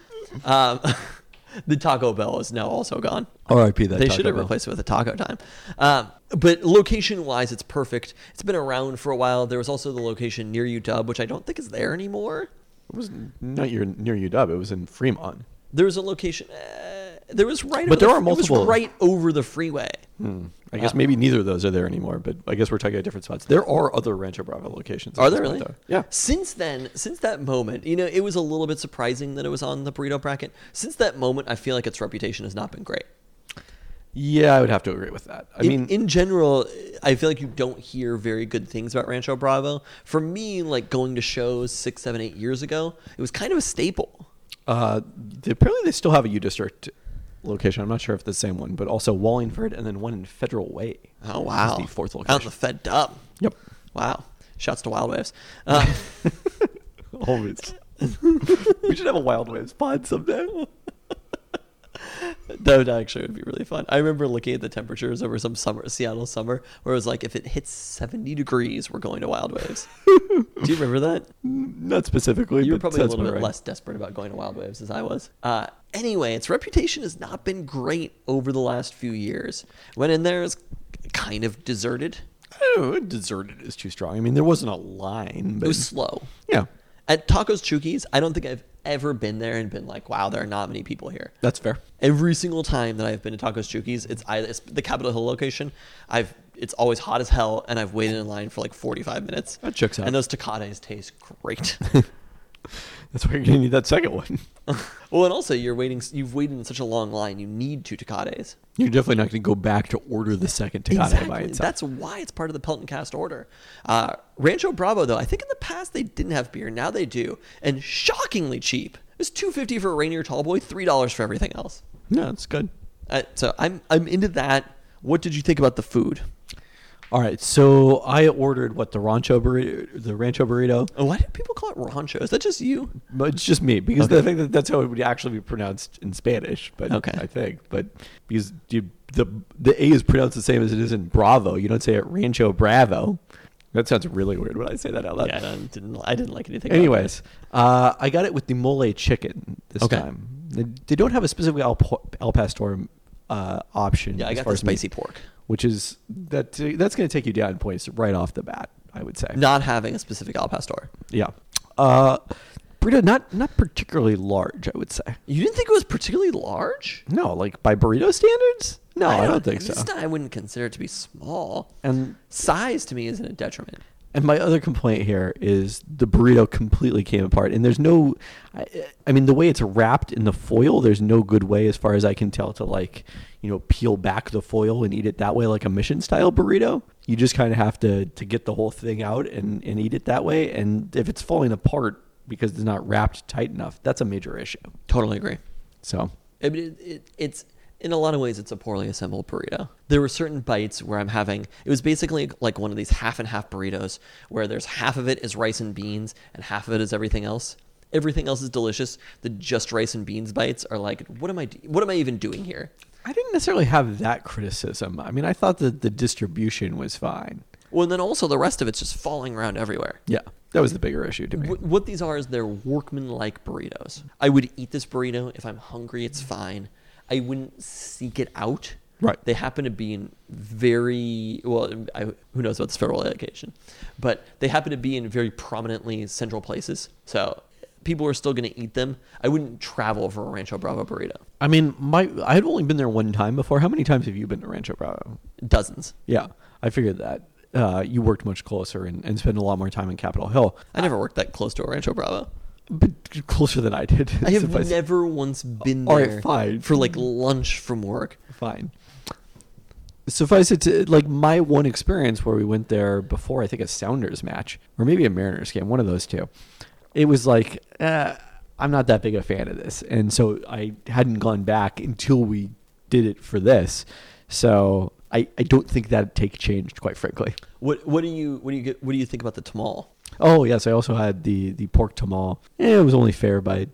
The Taco Bell is now also gone. R.I.P. that They Taco should have Bell. replaced it with a Taco Time. But location-wise, it's perfect. It's been around for a while. There was also the location near UW, which I don't think is there anymore. It was not near UW. It was in Fremont. There was a location. There was right. But over there are It multiple. was right over the freeway. I guess maybe neither of those are there anymore, but I guess we're talking about different spots. There are other Rancho Bravo locations. Are there really? Yeah. Since that moment, it was a little bit surprising that it was on the burrito bracket. Since that moment, I feel like its reputation has not been great. Yeah, I would have to agree with that. I mean, in general, I feel like you don't hear very good things about Rancho Bravo. For me, like going to shows 6, 7, 8 years ago, it was kind of a staple. apparently they still have a U District location. I'm not sure if the same one, but also Wallingford and then one in Federal Way. Oh, wow. Is the fourth location. Out in the Fed Dub. Yep. Wow. Shouts to Wild Waves. Always. We should have a Wild Waves pod someday. That actually would be really fun. I remember looking at the temperatures over some Seattle summer, where it was like, if it hits 70 degrees, we're going to Wild Waves. Do you remember that? Not specifically. You were but probably a sounds little bit about right. less desperate about going to Wild Waves as I was. Anyway, its reputation has not been great over the last few years. Went in there, it's kind of deserted. Oh, deserted is too strong. I mean, there wasn't a line. But It was slow. yeah, At Tacos Chukis, I don't think I've ever been there and been like, wow, there are not many people here. that's fair. Every single time that I've been to Tacos Chukis, it's the Capitol Hill location. It's always hot as hell, and I've waited in line for like 45 minutes. That checks out. And those tacates taste great. That's why you're going to need that second one. Well, and also you've waited in such a long line, you need 2 tacates. You're definitely not going to go back to order the second Tecate by itself. That's why it's part of the Pelton Cast order. Rancho Bravo, though, I think in the past they didn't have beer. Now they do. And shockingly cheap. It's $2.50 for a Rainier Tall Boy, $3 for everything else. No, it's good. So I'm into that. What did you think about the food? All right, so I ordered the Rancho burrito. Oh, why do people call it rancho? Is that just you? But it's just me because Okay. I think that's how it would actually be pronounced in Spanish. But Okay. I think, but because the A is pronounced the same as it is in Bravo, you don't say it Rancho Bravo. That sounds really weird when I say that out loud. Yeah, I didn't like anything. Anyways, I got it with the mole chicken this Okay. time. They don't have a specific al pastor option. Yeah, I as got far the as meat, spicy pork. which is that's going to take you down points right off the bat, I would say. Not having a specific al pastor. Yeah. Burrito not particularly large, I would say. You didn't think it was particularly large? No, like by burrito standards, No, I don't think so. I wouldn't consider it to be small. And Size to me isn't a detriment. And my other complaint here is the burrito completely came apart. And there's no, I mean, the way it's wrapped in the foil, there's no good way, as far as I can tell, to like, peel back the foil and eat it that way like a mission style burrito. You just kind of have to get the whole thing out and eat it that way. And if it's falling apart because it's not wrapped tight enough, that's a major issue. Totally agree. So, I mean, it's in a lot of ways, it's a poorly assembled burrito. There were certain bites where it was basically like one of these half and half burritos where there's half of it is rice and beans and half of it is everything else. Everything else is delicious. The just rice and beans bites are like, what am I even doing here? I didn't necessarily have that criticism. I mean, I thought that the distribution was fine. Well, and then also the rest of it's just falling around everywhere. Yeah, that was the bigger issue to me. What these are is they're workman-like burritos. I would eat this burrito. If I'm hungry, it's fine. I wouldn't seek it out. Right. They happen to be in very, who knows about this federal allocation, but they happen to be in very prominently central places. So people are still going to eat them. I wouldn't travel for a Rancho Bravo burrito. I mean, I had only been there one time before. How many times have you been to Rancho Bravo? Dozens. Yeah, I figured that. You worked much closer and spent a lot more time in Capitol Hill. I never worked that close to a Rancho Bravo. But closer than I did. I have never once been there All right, fine. for like lunch from work. Fine. Suffice it to, like, my one experience where we went there before, I think, a Sounders match, or maybe a Mariners game, one of those two. It was like, I'm not that big a fan of this. And so I hadn't gone back until we did it for this. So I don't think that take changed, quite frankly. What do you think about the tamal? Oh, yes, I also had the pork tamal. It was only fair by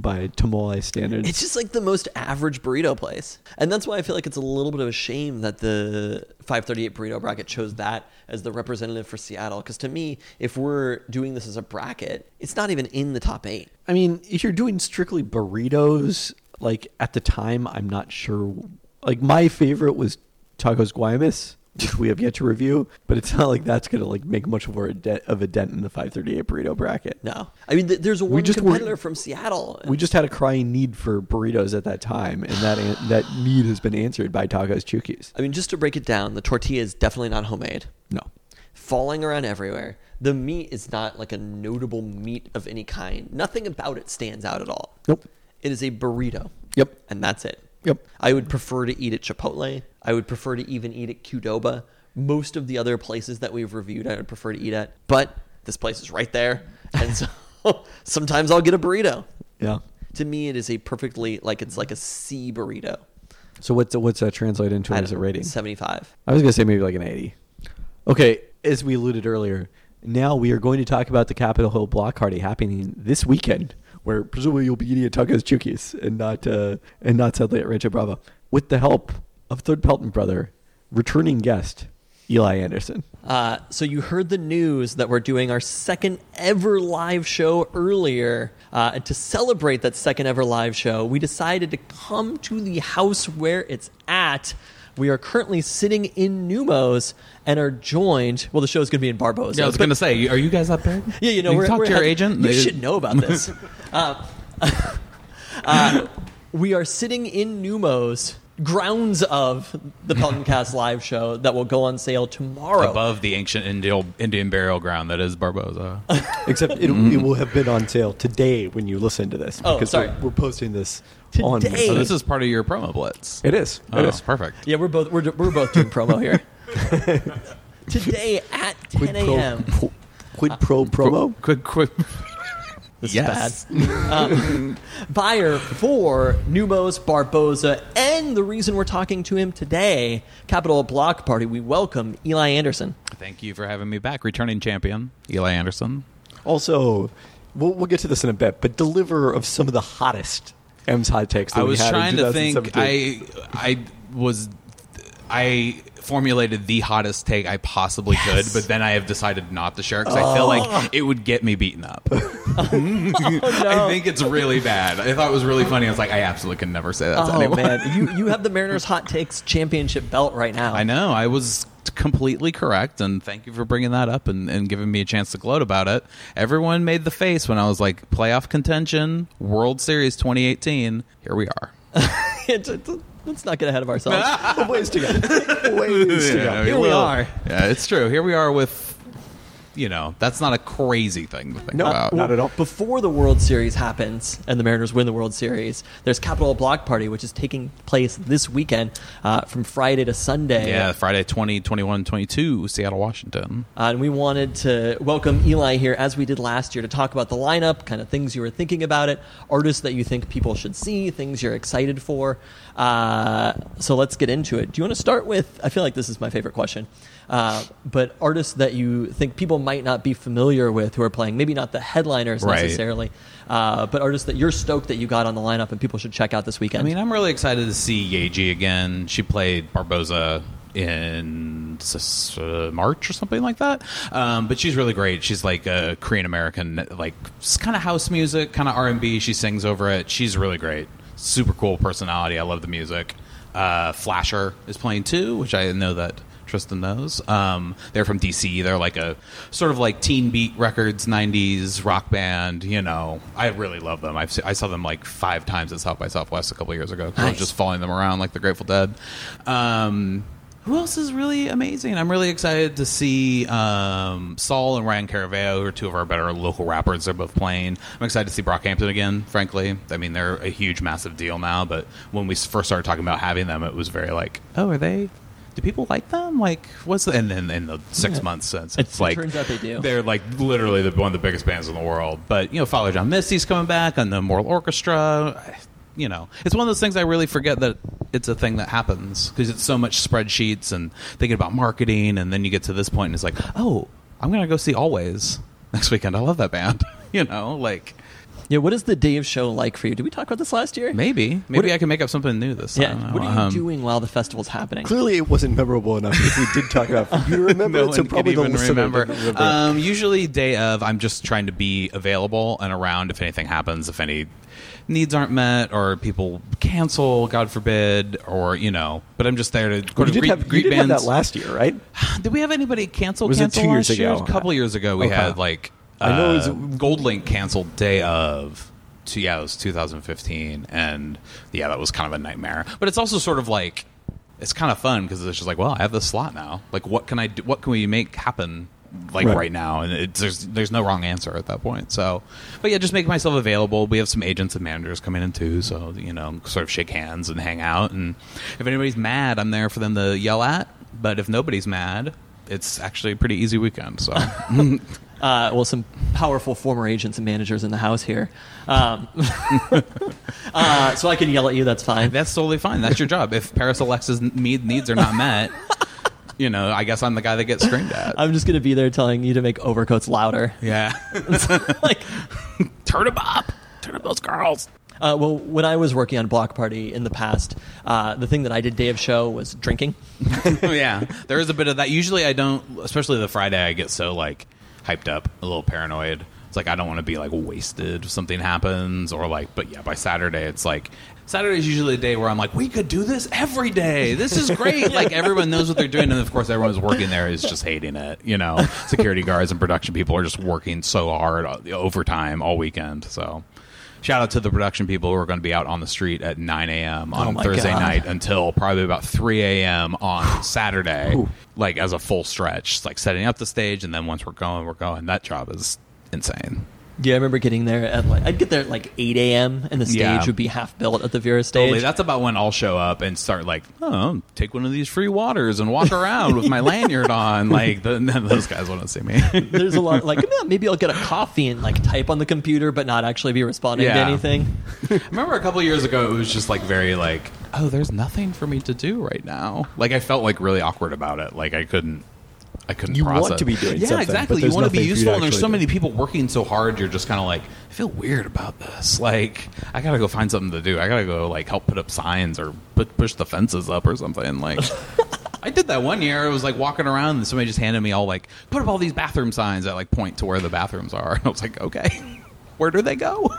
tamale standards. It's just like the most average burrito place. And that's why I feel like it's a little bit of a shame that the 538 burrito bracket chose that as the representative for Seattle. Because to me, if we're doing this as a bracket, it's not even in the top 8. I mean, if you're doing strictly burritos, like at the time, I'm not sure. Like my favorite was Tacos Guaymas, which we have yet to review, but it's not like that's going to like make much of a dent in the 538 burrito bracket. No. I mean, there's one competitor from Seattle. We just had a crying need for burritos at that time, and that need has been answered by Tacos Chukis. I mean, just to break it down, the tortilla is definitely not homemade. No. Falling around everywhere. The meat is not like a notable meat of any kind. Nothing about it stands out at all. Nope. It is a burrito. Yep. And that's it. Yep. I would prefer to eat at Chipotle. I would prefer to even eat at Qdoba. Most of the other places that we've reviewed, I would prefer to eat at. But this place is right there. And so sometimes I'll get a burrito. Yeah. To me, it is a perfectly, it's like a C burrito. So what's that translate into as a rating? 75. I was going to say maybe like an 80. Okay, as we alluded earlier, now we are going to talk about the Capitol Hill block party happening this weekend, where presumably you'll be eating at Tacos Chukis and not sadly at Rancho Bravo, with the help of Third Pelton brother, returning guest Eli Anderson. So you heard the news that we're doing our second ever live show earlier. And to celebrate that second ever live show, we decided to come to the house where it's at. We are currently sitting in Numos and are joined. Well, the show is going to be in Barboza. Yeah, I was going to say, are you guys up there? Yeah, we're talk to your agent. You should know about this. We are sitting in Numos, grounds of the Pelton Cast live show that will go on sale tomorrow. Above the ancient Indian burial ground that is Barboza. Except it will have been on sale today when you listen to this. Oh, because sorry. We're posting this Today. on. So this is part of your promo blitz. It is. Oh, It is. perfect. Yeah, we're both doing promo here. Today at 10 a.m. Quid pro promo? Quick. This Yes. is bad. Buyer for Numos Barboza, and the reason we're talking to him today, Capitol Block Party, we welcome Eli Anderson. Thank you for having me back. Returning champion, Eli Anderson. Also, we'll get to this in a bit, but deliverer of some of the hottest M's hot takes that I we was had trying in to think. 2017. I formulated the hottest take I possibly could, but then I have decided not to share because I feel like it would get me beaten up. I think it's really bad. I thought it was really funny. I was like, I absolutely can never say that to anyone. Man, you have the Mariners Hot Takes Championship belt right now. I know. I was completely correct, and thank you for bringing that up and giving me a chance to gloat about it. Everyone made the face when I was like, playoff contention, World Series 2018. Here we are. Let's not get ahead of ourselves. Ways to go. Ways to go. Here we are. Yeah, it's true. Here we are with, that's not a crazy thing to think No, about. not at all. Before the World Series happens and the Mariners win the World Series, there's Capital Block Party, which is taking place this weekend from Friday to Sunday. Yeah, Friday 20, 21, 22, Seattle, Washington. And we wanted to welcome Eli here, as we did last year, to talk about the lineup, kind of things you were thinking about it, artists that you think people should see, things you're excited for. So let's get into it. Do you want to start with, I feel like this is my favorite question, but artists that you think people might not be familiar with who are playing, maybe not the headliners Right. necessarily, but artists that you're stoked that you got on the lineup and people should check out this weekend. I mean, I'm really excited to see Yeji again. She played Barboza in March or something like that. But she's really great. She's like a Korean American, like kind of house music, kind of R&B. She sings over it. She's really great. Super cool personality. I love the music. Flasher is playing too, which I know that Tristan knows. They're from DC. They're like a sort of like Teen Beat Records 90s rock band. I really love them. I saw them like 5 times at South by Southwest a couple years ago. I was just following them around like the Grateful Dead. Who else is really amazing? I'm really excited to see Saul and Ryan Caraveo, who are 2 of our better local rappers. They're both playing. I'm excited to see Brockhampton again, frankly. I mean, they're a huge, massive deal now, but when we first started talking about having them, it was very like, oh, do people like them? Like, what's the... And then in the 6 months since, it's like... It turns out they do. They're like literally one of the biggest bands in the world. But, Father John Misty's coming back on the Moral Orchestra. It's one of those things I really forget that it's a thing that happens because it's so much spreadsheets and thinking about marketing, and then you get to this point and it's like, oh, I'm going to go see Always next weekend. I love that band. Yeah, what is the day of show like for you? Did we talk about this last year? Maybe I can make up something new this time. Yeah. What are you doing while the festival's happening? Clearly, it wasn't memorable enough if we did talk about it. You remember No it, so one probably can the even listener remember. didn't remember. Usually day of, I'm just trying to be available and around if anything happens, if any needs aren't met or people cancel, God forbid, or but I'm just there to You did greet have bands. that last year, right? Did we have anybody cancel? Was it cancel 2 years last year? ago? A couple years ago, we Okay. had like I know it was- Gold Link canceled day of. It was 2015, and yeah, that was kind of a nightmare. But it's also sort of like it's kind of fun because it's just like, well, I have this slot now. Like, what can I do? What can we make happen? Like right now, and there's no wrong answer at that point. So, but yeah, just make myself available. We have some agents and managers coming in too, so sort of shake hands and hang out. And if anybody's mad, I'm there for them to yell at. But if nobody's mad, it's actually a pretty easy weekend. So. Well, some powerful former agents and managers in the house here. So I can yell at you, that's fine. That's totally fine. That's your job. If Paris Alexa's needs are not met, I guess I'm the guy that gets screamed at. I'm just going to be there telling you to make overcoats louder. Yeah. Like, Turn them up. Turn up those girls. well, when I was working on Block Party in the past, the thing that I did day of show was drinking. Yeah. There is a bit of that. Usually I don't, especially the Friday, I get so like hyped up, a little paranoid. It's like I don't want to be like wasted if something happens or like, but yeah, by Saturday it's like Saturday's usually a day where I'm like, we could do this every day. This is great. Like everyone knows what they're doing, and of course everyone who's working there is just hating it. Security guards and production people are just working so hard overtime all weekend. So shout out to the production people who are going to be out on the street at 9 a.m. on my Thursday God. night until probably about 3 a.m. on Saturday, like as a full stretch. It's like setting up the stage, and then once we're going, we're going. That job is insane. Yeah, I remember getting there at I'd get there at like 8 a.m. and the stage Yeah. would be half built at the Vera stage. Totally. That's about when I'll show up and start like, oh, take one of these free waters and walk around with my lanyard on. Like, none of those guys want to see me. There's a lot like maybe I'll get a coffee and like type on the computer but not actually be responding to Yeah. anything. I remember a couple years ago, it was just like very like, oh, there's nothing for me to do right now. Like, I felt like really awkward about it. Like, I couldn't You process. want to be doing yeah, something, exactly. but You there's want to be nothing for you to useful, and there's actually so do. many people working so hard. You're just kind of like, I feel weird about this. Like, I gotta go find something to do. I gotta go like help put up signs or push the fences up or something. Like, I did that one year. I was like walking around, and somebody just handed me all like, put up all these bathroom signs that like point to where the bathrooms are. And I was like, okay, where do they go?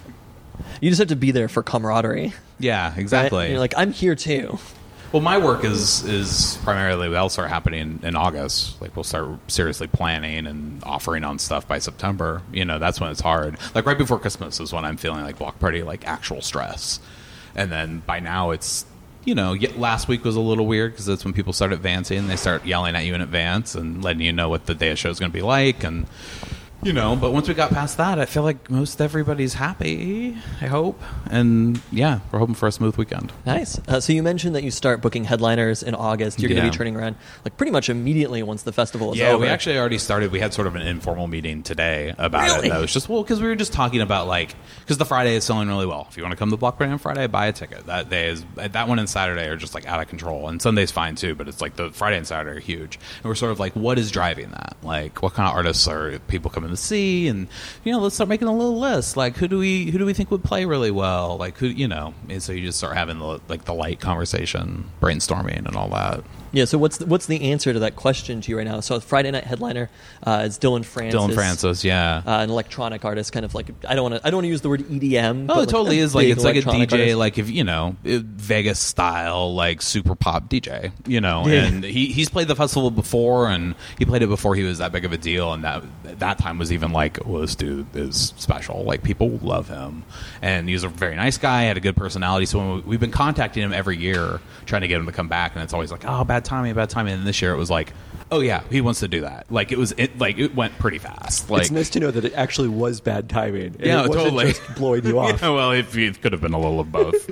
You just have to be there for camaraderie. Yeah, Right? exactly. And you're like, I'm here too. Well, my work is primarily, that'll start happening in August. Like, we'll start seriously planning and offering on stuff by September. That's when it's hard. Like, right before Christmas is when I'm feeling like Block Party, like actual stress. And then by now it's last week was a little weird because that's when people start advancing. They start yelling at you in advance and letting you know what the day of show is going to be like. And, but once we got past that, I feel like most everybody's happy, I hope. And, yeah, we're hoping for a smooth weekend. Nice. So you mentioned that you start booking headliners in August. You're going to Yeah. be turning around like pretty much immediately once the festival is Yeah, over. we actually already started. We had sort of an informal meeting today about Really? it. That was just, because we were just talking about, because the Friday is selling really well. If you want to come to Block Party on Friday, buy a ticket. That one and Saturday are just, out of control. And Sunday's fine, too, but it's, the Friday and Saturday are huge. And we're sort of what is driving that? What kind of artists are people coming to see? And, let's start making a little list. Who do we think would play really well? And so you just start having the light conversation, brainstorming and all that. Yeah, so what's the answer to that question to you right now? So Friday night headliner is Dylan Francis. Dylan Francis, yeah. An electronic artist, kind of I don't want to use the word EDM. Oh, but it totally a is big it's like a electronic DJ, artist. if Vegas style, super pop DJ, Yeah. and he's played the festival before, and he played it before he was that big of a deal, and that time was even well, this dude is special. People love him, and he's a very nice guy, had a good personality. So when we've been contacting him every year, trying to get him to come back, and it's always bad timing. And this year it was oh yeah, he wants to do that. It went pretty fast. It's nice to know that it actually was bad timing. And Yeah, it wasn't totally. just blowing you off. Yeah, well, it could have been a little of both.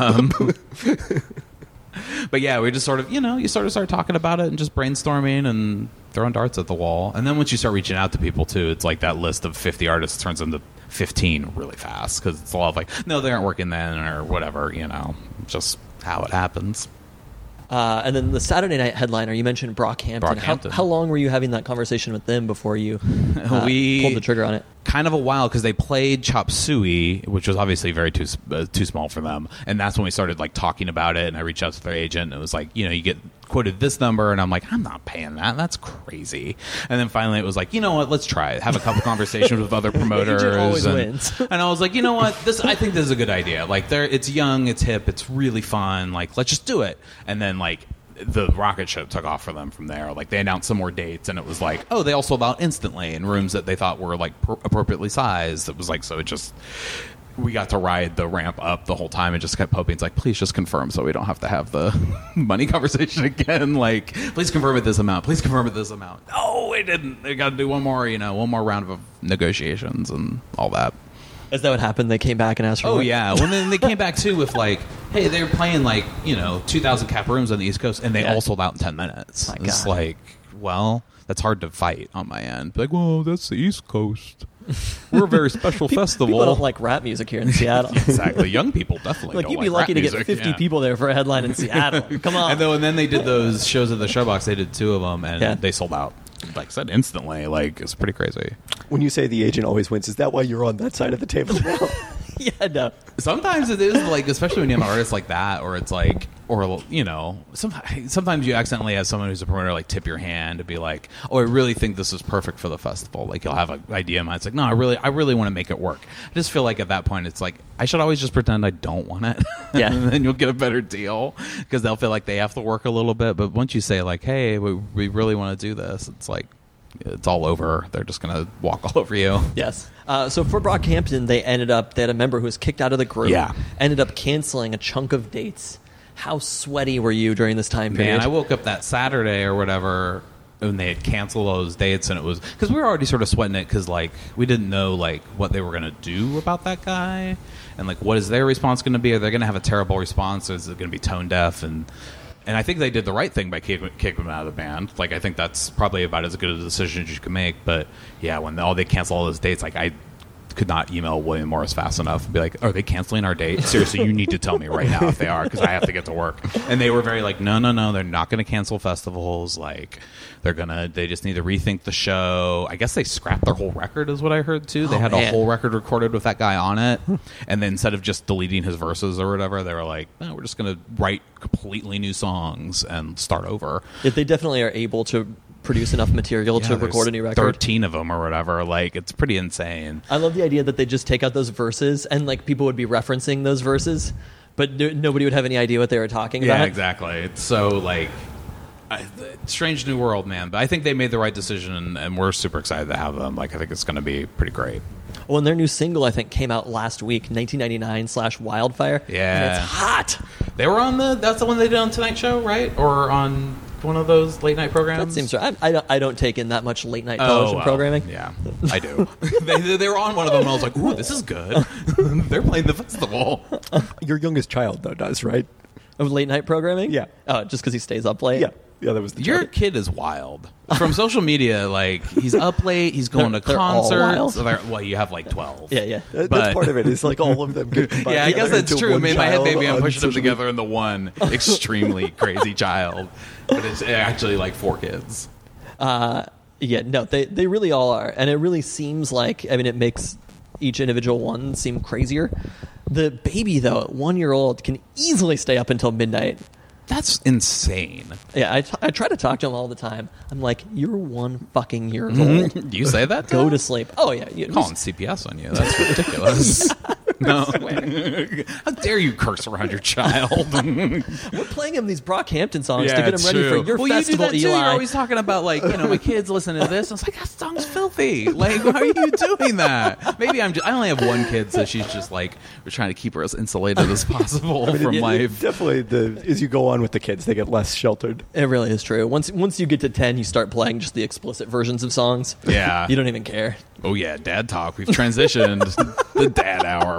But yeah, we just sort of, you sort of start talking about it and just brainstorming and throwing darts at the wall. And then once you start reaching out to people too, it's that list of 50 artists turns into 15 really fast because it's a lot of no, they aren't working then or whatever, just how it happens. And then the Saturday night headliner, you mentioned Brockhampton. Brockhampton. How long were you having that conversation with them before you We pulled the trigger on it? Kind of a while because they played Chop Suey, which was obviously very too small for them, and that's when we started talking about it. And I reached out to their agent, and it was you get quoted this number, and I'm I'm not paying that. That's crazy. And then finally, it was you know what? Let's try it. Have a couple conversations with other promoters. Agent always and, wins. And I was you know what? I think this is a good idea. It's young, it's hip, it's really fun. Let's just do it. And then the rocket ship took off for them from there. They announced some more dates, and it was oh, they all sold out instantly in rooms that they thought were appropriately sized. It was so it just, we got to ride the ramp up the whole time and just kept hoping it's please just confirm so we don't have to have the money conversation again. Please confirm at this amount. Please confirm at this amount. No, we didn't. They got to do one more round of negotiations and all that. Is that what happened? They came back and asked for Oh more? yeah. Well, then they came back too with hey, they're playing 2,000 cap rooms on the East Coast, and they Yeah. all sold out in 10 minutes. My It's God. well, that's hard to fight on my end. Well, that's the East Coast. We're a very special festival. People don't like rap music here in Seattle. Exactly. Young people definitely don't you'd be like lucky rap to get music, 50 yeah. people there for a headline in Seattle. Come on. And then they did those shows at the Showbox. They did 2 of them, and Yeah. they sold out. Like I said, instantly. It's pretty crazy. When you say the agent always wins, is that why you're on that side of the table now? Yeah, no. Sometimes it is especially when you have an artist like that, or it's sometimes you accidentally have someone who's a promoter tip your hand to be oh, I really think this is perfect for the festival. You'll have an idea in mind. It's no, I really want to make it work. I just feel at that point it's I should always just pretend I don't want it. Yeah. And then you'll get a better deal because they'll feel they have to work a little bit. But once you say hey, we really want to do this, it's it's all over. They're just going to walk all over you. Yes. So for Brockhampton, they had a member who was kicked out of the group. Yeah. Ended up canceling a chunk of dates. How sweaty were you during this time period? Man, I woke up that Saturday or whatever when they had canceled those dates, and it was because we were already sort of sweating it because we didn't know what they were going to do about that guy, and what is their response going to be? Are they going to have a terrible response? Or is it going to be tone deaf? And I think they did the right thing by kicking him out of the band. I think that's probably about as good a decision as you can make. But yeah, when they cancel all those dates, I could not email William Morris fast enough and be are they canceling our date? Seriously, you need to tell me right now if they are, because I have to get to work. And they were very no, they're not going to cancel festivals. They just need to rethink the show. I guess they scrapped their whole record is what I heard too. They had a whole record recorded with that guy on it. And then instead of just deleting his verses or whatever, they were no, we're just going to write completely new songs and start over. If they definitely are able to produce enough material to there's record a new record. 13 of them or whatever. It's pretty insane. I love the idea that they just take out those verses and people would be referencing those verses, but nobody would have any idea what they were talking about. Yeah, exactly. It's so strange new world, man. But I think they made the right decision, and we're super excited to have them. I think it's going to be pretty great. Well, and their new single, I think, came out last week, 1999/Wildfire. Yeah. And it's hot. They were on that's the one they did on Tonight Show, right? Or on one of those late night programs? That seems right. I don't take in that much late night television programming. Yeah, I do. they were on one of them, and I was like, ooh, this is good. They're playing the festival. Your youngest child, though, does, right? Of late night programming? Yeah. Oh, just because he stays up late? Yeah. Yeah, that was the Your target. kid is wild. From social media, like, he's up late, he's going to They're all concerts. wild. Well, you have like 12. Yeah, yeah. That's But- part of it. It's like all of them get combined Yeah, I guess together that's into true. I one mean, in my head, child maybe I'm on pushing them social together into one extremely crazy child. But it's actually like 4 kids. Yeah, no, they really all are. And it really seems like, I mean, it makes each individual one seem crazier. The baby, though, at 1 year old, can easily stay up until midnight. That's insane. Yeah, I try to talk to him all the time. I'm like, you're 1 fucking years old. Do you say that? Go to sleep. Oh, yeah. Calling CPS on you. That's ridiculous. No. How dare you curse around your child? We're playing him these Brockhampton songs to get him ready for your well, festival, you do that too. Eli. You're always talking about, like, you know, my kids listen to this. I was like, that song's filthy. Like, why are you doing that? Maybe I only have 1 kid, so she's just like, we're trying to keep her as insulated as possible from life. Definitely, as you go on with the kids, they get less sheltered. It really is true. Once you get to 10, you start playing just the explicit versions of songs. Yeah. You don't even care. Oh yeah, dad talk. We've transitioned the dad hour.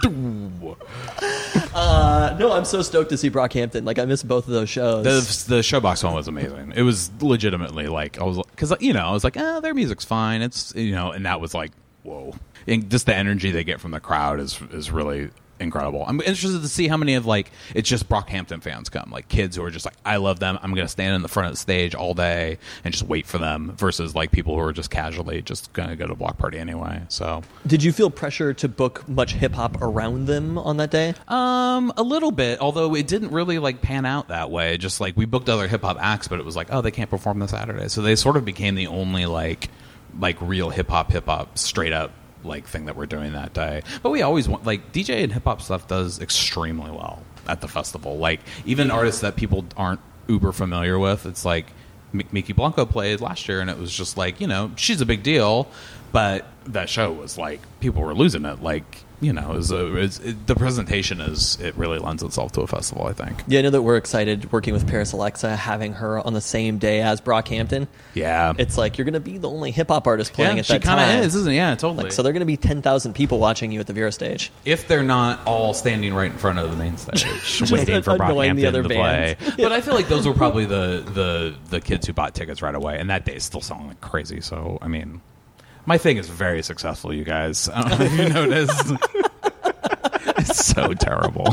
No, I'm so stoked to see Brockhampton. Like, I miss both of those shows. The Showbox one was amazing. It was legitimately like, I was like, their music's fine. It's, and that was like, whoa. And just the energy they get from the crowd is really incredible. I'm interested to see how many of, like, it's just Brockhampton fans come, like kids who are just like, I love them, I'm gonna stand in the front of the stage all day and just wait for them, versus like people who are just casually just gonna go to a block party anyway. So Did you feel pressure to book much hip hop around them on that day? a little bit, although it didn't really like pan out that way. Just like we booked other hip hop acts, but it was like, oh, they can't perform this Saturday, so they sort of became the only like real hip hop straight up like thing that we're doing that day. But we always want, like, DJ and hip hop stuff does extremely well at the festival. Like, even artists that people aren't uber familiar with, it's like Miki Blanco played last year, and it was just like, she's a big deal, but that show was like, people were losing it. Like, the presentation it really lends itself to a festival, I think. Yeah, I know that we're excited working with Paris Alexa, having her on the same day as Brockhampton. Yeah. It's like, you're going to be the only hip hop artist playing at she that time. kind of is, isn't it? Yeah, totally. Like, so there are going to be 10,000 people watching you at the Vera stage. If they're not all standing right in front of the main stage, waiting for annoying the other Brockhampton to play. bands. But I feel like those were probably the kids who bought tickets right away, and that day is still selling like crazy. So, I mean, my thing is very successful, you guys. I don't know if you noticed. It's so terrible.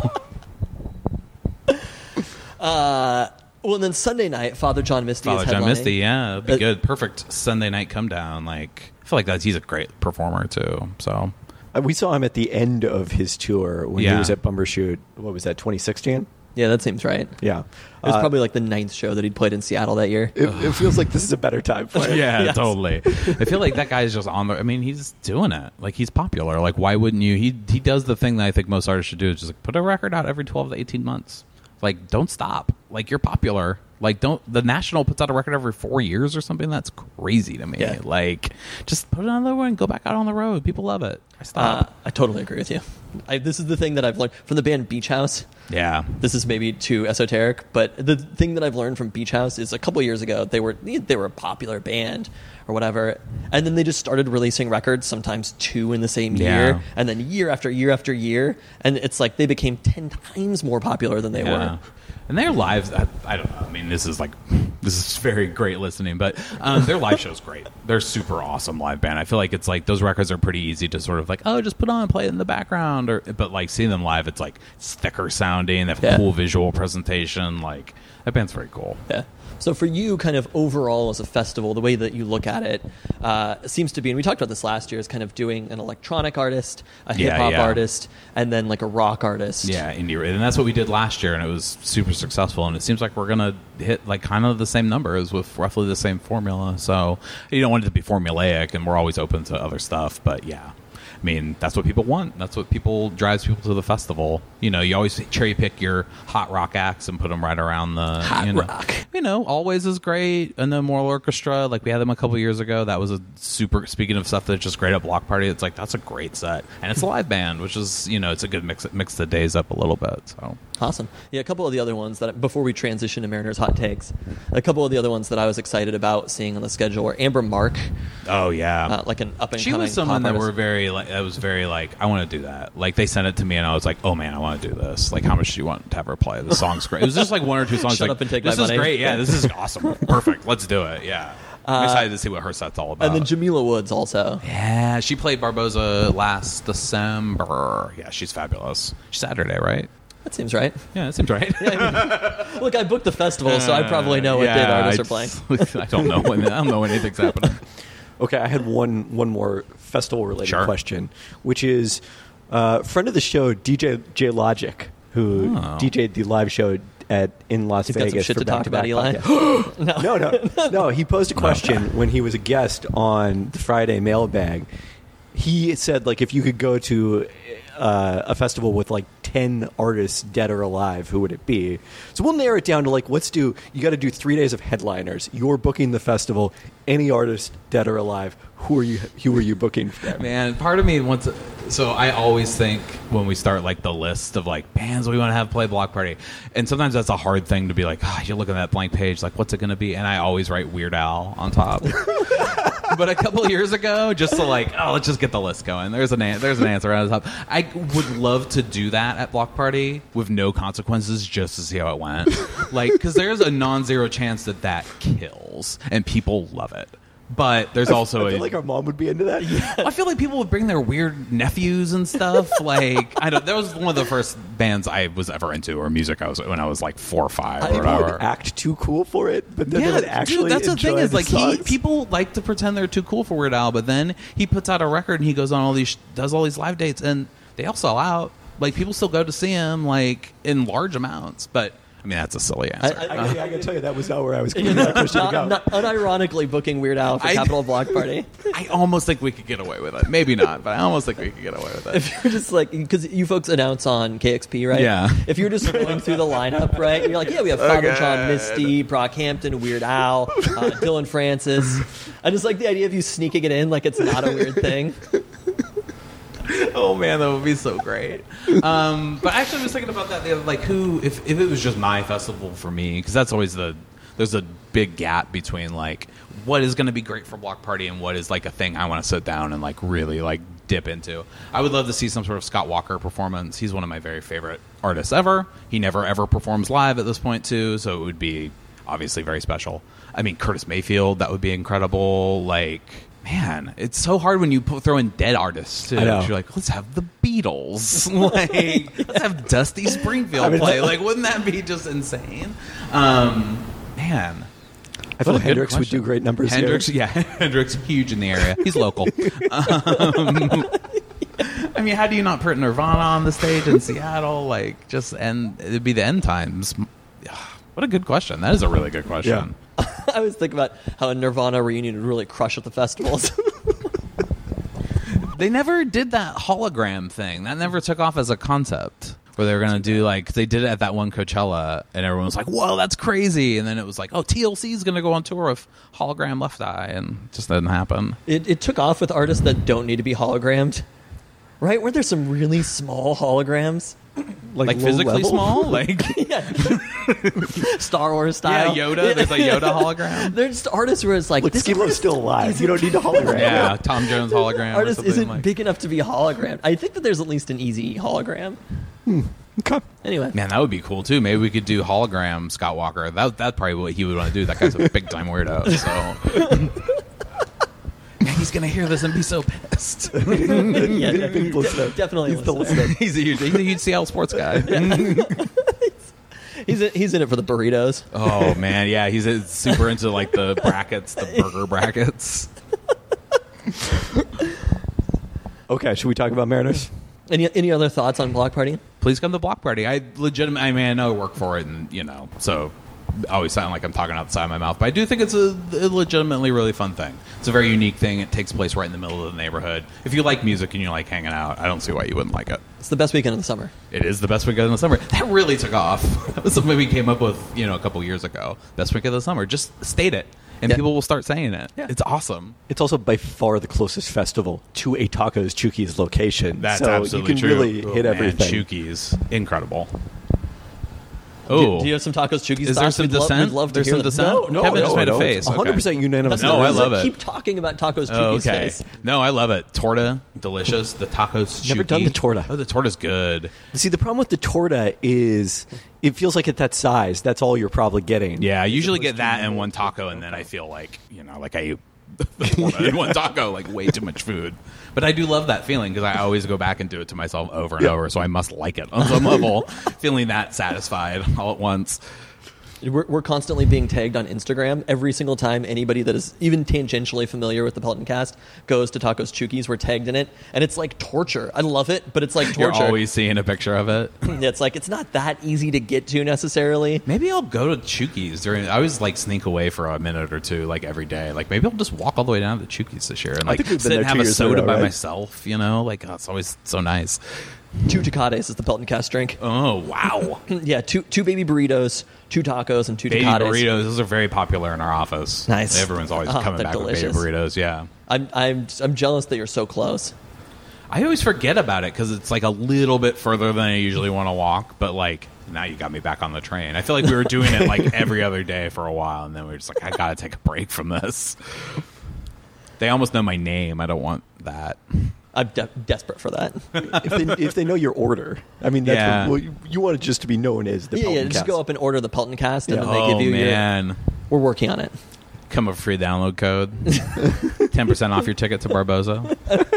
Well, and then Sunday night, Father John Misty is Father headlining. John Misty, yeah, it'd be good. Perfect Sunday night come down. Like, I feel like he's a great performer too. So We saw him at the end of his tour when he Yeah. was at Bumbershoot. What was that, 2016? Yeah, that seems right. Yeah. It was probably like the 9th show that he'd played in Seattle that year. It feels like this is a better time for him. yeah, Yes. totally. I feel like that guy's just on the. I mean, he's doing it. Like, he's popular. Like, why wouldn't you? He does the thing that I think most artists should do, is just like put a record out every 12 to 18 months. Like, don't stop. Like, you're popular. Like, the National puts out a record every 4 years or something. That's crazy to me. Yeah. Like, just put another one, go back out on the road. People love it. I stop. I totally agree with you. This is the thing that I've learned from the band Beach House. Yeah. This is maybe too esoteric, but the thing that I've learned from Beach House is a couple years ago they were a popular band or whatever, and then they just started releasing records, sometimes 2 in the same year, and then year after year after year, and it's like they became 10 times more popular than they were. And their lives, I don't know. I mean, this is very great listening, but their live show's great. They're super awesome live band. I feel like it's like those records are pretty easy to sort of like, oh, just put on and play it in the background, but like seeing them live, it's like it's thicker sounding. They have cool visual presentation. Like, that band's very cool. Yeah. So for you, kind of overall as a festival, the way that you look at it seems to be, and we talked about this last year, is kind of doing an electronic artist, a hip-hop artist, and then like a rock artist. Yeah, indie. And that's what we did last year, and it was super successful. And it seems like we're going to hit like kind of the same numbers with roughly the same formula. So you don't want it to be formulaic, and we're always open to other stuff. But yeah, I mean, that's what people want. That's what drives people to the festival. You know, you always cherry pick your hot rock acts and put them right around the rock. You know, Always is great, and then Moral Orchestra. Like we had them a couple years ago. That was a super. Speaking of stuff that's just great at Block Party, it's like that's a great set, and it's a live band, which is it's a good mix the days up a little bit. So awesome. Yeah, a couple of the other ones that before we transition to Mariners hot takes, a couple of the other ones that I was excited about seeing on the schedule were Amber Mark. Oh yeah, like an up and she coming. was someone pop that artist. was very like I want to do that. Like they sent it to me and I was like, oh man, I want to do this. Like how much do you want to have her play? The song's great. It was just like one or two songs. Shut like, up and take this my is money. great. Yeah, this is awesome. Perfect. Let's do it. Yeah, I'm excited to see what her set's all about. And then Jamila Woods also. Yeah, she played Barboza last December. Yeah, she's fabulous. She's Saturday, right? That seems right. Yeah, that seems right. Look, I booked the festival, so I probably know what date artists are playing. I don't know when anything's happening. Okay, I had one more festival-related Sure. question, which is friend of the show, DJ J Logic, who DJ'd the live show in Las He's got some Vegas shit for to talk Back about, to Eli. Podcast. No. He posed a question when he was a guest on the Friday mailbag. He said, like, if you could go to a festival with like 10 artists dead or alive, who would it be? So we'll narrow it down to like, you got to do 3 days of headliners. You're booking the festival. Any artist dead or alive, who are you booking for them? Man, part of me wants to, so I always think when we start like the list of like bands we want to have play Block Party, and sometimes that's a hard thing to be like, you're looking at that blank page, like what's it going to be? And I always write Weird Al on top. But a couple of years ago, just to like, let's just get the list going. There's an answer on the top. I would love to do that at Block Party with no consequences, just to see how it went. Like, because there's a non-zero chance that kills and people love it. But there's also I feel like our mom would be into that. Yeah. I feel like people would bring their weird nephews and stuff. Like, that was one of the first bands I was ever into, or music when I was like 4 or 5 or People whatever. would act too cool for it, but then they would actually that's the thing enjoy is the like songs. people like to pretend they're too cool for Weird Al, but then he puts out a record and he goes on does all these live dates, and they all sell out. Like people still go to see him like in large amounts, but. I mean, that's a silly answer. I can tell you that was not where I was going that question to go. Not unironically booking Weird Al for Capitol Block Party. I almost think we could get away with it. Maybe not, but I almost think we could get away with it. If you're just like, because you folks announce on KXP, right? Yeah. If you're just going through the lineup, right? You're like, we have Father John Misty, Brockhampton, Weird Al, Dylan Francis. I just like the idea of you sneaking it in like it's not a weird thing. Oh man, that would be so great. But actually, I was thinking about that. Like, if it was just my festival for me, because that's always there's a big gap between like what is going to be great for Block Party and what is like a thing I want to sit down and like really like dip into. I would love to see some sort of Scott Walker performance. He's one of my very favorite artists ever. He never ever performs live at this point too, so it would be obviously very special. I mean, Curtis Mayfield, that would be incredible. Like. Man, it's so hard when you throw in dead artists too. I know. You're like, let's have the Beatles. Like, let's have Dusty Springfield play. Like, wouldn't that be just insane? Man, I feel Hendrix would do great numbers Hendrix, here. yeah, Hendrix, huge in the area. He's local. I mean, how do you not put Nirvana on the stage in Seattle? Like, it'd be the end times. What a good question. That is a really good question. Yeah. I was thinking about how a Nirvana reunion would really crush at the festivals. They never did that hologram thing. That never took off as a concept. Where they were going to do, like, they did it at that one Coachella, and everyone was like, whoa, that's crazy. And then it was like, TLC is going to go on tour with Hologram Left Eye, and it just didn't happen. It took off with artists that don't need to be hologrammed. Right? Weren't there some really small holograms? Like low physically level? small? Like, Star Wars style. yeah, Yoda. There's a Yoda hologram. They're just artists where it's like, Look, this Skilo's artist still alive. You don't need a hologram. Yeah, Tom Jones hologram. artist or something isn't like. big enough to be hologrammed. I think that there's at least an easy hologram. Okay. Anyway. Man, that would be cool too. Maybe we could do hologram Scott Walker. That's probably what he would want to do. That guy's a big time weirdo. So. Man, he's gonna hear this and be so pissed. Yeah, Big listener. definitely. He's the listener. listener. he's a huge Seattle sports guy. He's in it for the burritos. Oh man, yeah, he's super into like the brackets, the burger brackets. Okay, should we talk about Mariners? Any other thoughts on Block Party? Please come to Block Party. I know I work for it, and so always sound like I'm talking outside my mouth, but I do think it's a legitimately really fun thing. It's a very unique thing. It takes place right in the middle of the neighborhood. If you like music and you like hanging out, I don't see why you wouldn't like it. It's the best weekend of the summer. It is the best weekend of the summer. That really took off. That was something we came up with, a couple years ago. Best weekend of the summer. Just state it, and people will start saying it. Yeah. It's awesome. It's also by far the closest festival to a Tacos Chuki's location. That's so absolutely you can true. really hit everything. Chuki's incredible. Do you have some Tacos Chuki's Is there thoughts? some We'd dissent? love to There's hear some them. dissent? No, Kevin just made a face. 100% unanimous. No, I love it. Keep talking about Tacos Oh, Chuki's okay. face. No, I love it. Torta, delicious. The tacos. Never Chuki. done the torta. Oh, the torta's good. See, the problem with the torta is it feels like at that size, that's all you're probably getting. Yeah, I usually get that in one taco, and then I feel like like I ate the torta in one taco, like way too much food. But I do love that feeling because I always go back and do it to myself over and over, so I must like it on some level. Feeling that satisfied all at once. We're constantly being tagged on Instagram. Every single time anybody that is even tangentially familiar with the Pelton Cast goes to Tacos Chuki's, we're tagged in it. And it's like torture. I love it, but it's like torture. You're always seeing a picture of it. It's like, it's not that easy to get to necessarily. Maybe I'll go to Chuki's I always like sneak away for a minute or two, like every day. Like maybe I'll just walk all the way down to Chuki's this year and like think we've been sit there and have 2 a years in a soda row, by right? myself. Like it's always so nice. 2 Tecates is the Pelton Cast drink. Oh wow. Yeah, two baby burritos, 2 tacos, and 2 Baby Tecates. burritos, those are very popular in our office. Nice. Everyone's always Oh, coming they're back delicious. with baby burritos. Yeah. I'm jealous that you're so close. I always forget about it because it's like a little bit further than I usually want to walk. But like now you got me back on the train. I feel like we were doing it like every other day for a while, and then we were just like, I gotta take a break from this. They almost know my name. I don't want that. I'm desperate for that. if they know your order. I mean, that's Yeah. you want it just to be known as the Yeah, Pelton just Cast. go up and order the Pelton Cast, and Yeah. then they give you man. We're working on it. Come up free download code. 10% off your ticket to Barboza.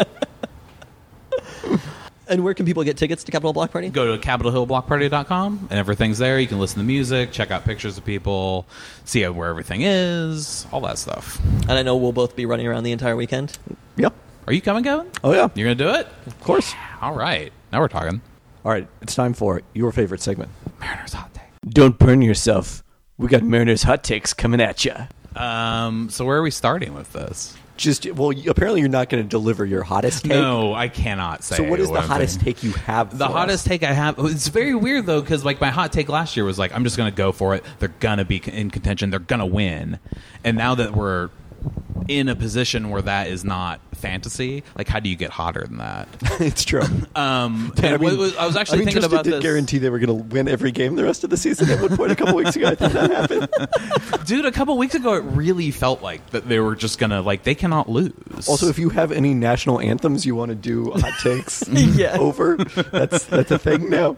And where can people get tickets to Capitol Block Party? Go to CapitolHillBlockParty.com and everything's there. You can listen to music, check out pictures of people, see where everything is, all that stuff. And I know we'll both be running around the entire weekend. Yep. Are you coming, Kevin? Oh, yeah. You're going to do it? Of course. All right. Now we're talking. All right. It's time for your favorite segment. Mariner's Hot Take. Don't burn yourself. We got Mariner's Hot Takes coming at you. So where are we starting with this? Apparently you're not going to deliver your hottest take. No, I cannot say. So what is the I'm hottest thinking. take you have? The for hottest us? take I have. It's very weird though, because like my hot take last year was like, I'm just going to go for it. They're going to be in contention. They're going to win. And now that we're in a position where that is not fantasy, like how do you get hotter than that? It's true. I was actually thinking Tristan about did this. guarantee they were going to win every game the rest of the season at one point a couple weeks ago. I think that happened. Dude, a couple weeks ago, it really felt like that they were just going to, like, they cannot lose. Also, if you have any national anthems you want to do hot takes Yeah. over, that's a thing now.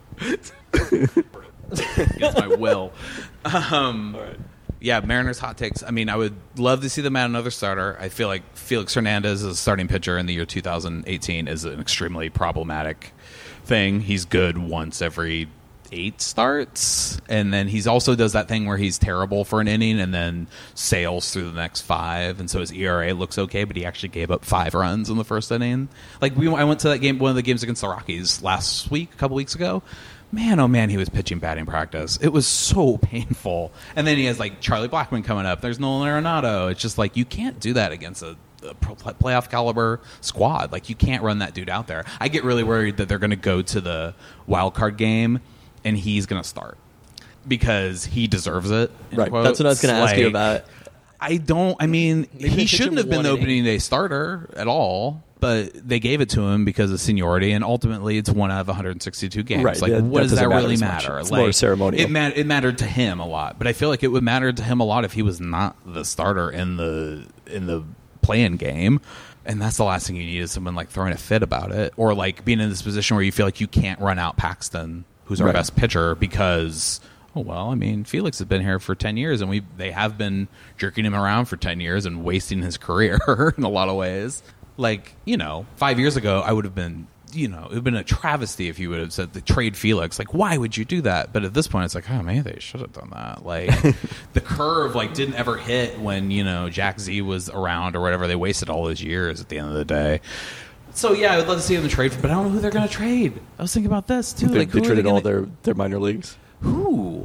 against my will. Yeah, Mariners hot takes. I mean, I would love to see them add another starter. I feel like Felix Hernandez as a starting pitcher in the year 2018 is an extremely problematic thing. He's good once every 8 starts, and then he's also does that thing where he's terrible for an inning and then sails through the next 5, and so his ERA looks okay, but he actually gave up 5 runs in the first inning. Like I went to that game, one of the games against the Rockies last week, a couple weeks ago. Man, oh man, he was pitching batting practice. It was so painful. And then he has like Charlie Blackmon coming up. There's Nolan Arenado. It's just like you can't do that against a playoff caliber squad. Like you can't run that dude out there. I get really worried that they're going to go to the wild card game and he's going to start because he deserves it. Right. That's what I was going to ask you about. I mean, Maybe they he pitch shouldn't him have been the 1 opening day starter at all, but they gave it to him because of seniority, and ultimately it's 1 out of 162 games. Right, Like, that what does doesn't that really matter as much. matter? It's Like, more ceremonial. It mattered to him a lot, but I feel like it would matter to him a lot if he was not the starter in the play-in game. And that's the last thing you need is someone like throwing a fit about it, or like being in this position where you feel like you can't run out Paxton, who's our Right. best pitcher, because well, I mean, Felix has been here for 10 years, and they have been jerking him around for 10 years and wasting his career in a lot of ways. Like, 5 years ago, I would have been, it would have been a travesty if you would have said the trade Felix. Like, why would you do that? But at this point, it's like, oh, man, they should have done that. Like, the curve, didn't ever hit when, Jack Z was around or whatever. They wasted all those years at the end of the day. So, yeah, I would love to see them trade, but I don't know who they're going to trade. I was thinking about this, too. They who are traded gonna- all their minor leagues. Who?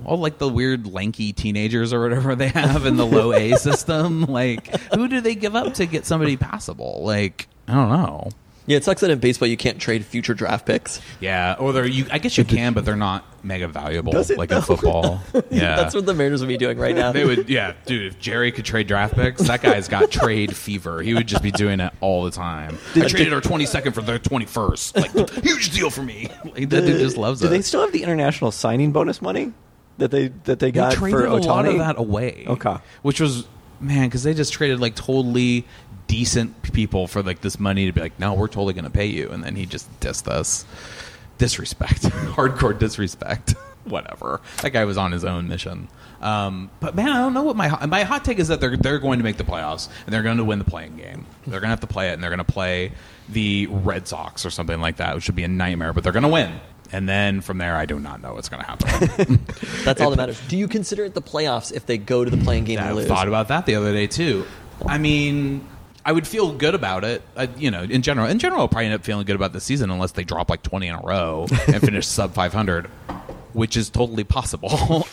all like the weird lanky teenagers or whatever they have in the low A system. Like, who do they give up to get somebody passable? Like, I don't know. Yeah, it sucks that in baseball you can't trade future draft picks. Yeah, or I guess you can, but they're not mega valuable Does it, like in football. Yeah, That's what the Mariners would be doing right now. they would. Yeah, dude, if Jerry could trade draft picks, that guy's got trade fever. He would just be doing it all the time. I traded our 22nd for their 21st. Like, huge deal for me. Like, that dude just loves Do it. they still have the international signing bonus money that they got traded for a lot of Ohtani? that away. Okay. Which was, man, because they just traded like totally decent people for like this money to be like, no, we're totally going to pay you. And then he just dissed us. Disrespect. Hardcore disrespect. Whatever. That guy was on his own mission. But man, I don't know what my hot take is that they're going to make the playoffs and they're going to win the playing game. They're going to have to play it and they're going to play the Red Sox or something like that, which would be a nightmare, but they're going to win. And then from there, I do not know what's going to happen. That's all that matters. Do you consider it the playoffs if they go to the playing game and I lose? thought about that the other day too. I mean, I would feel good about it. In general, I'll probably end up feeling good about the season unless they drop like 20 in a row and finish sub 500, which is totally possible.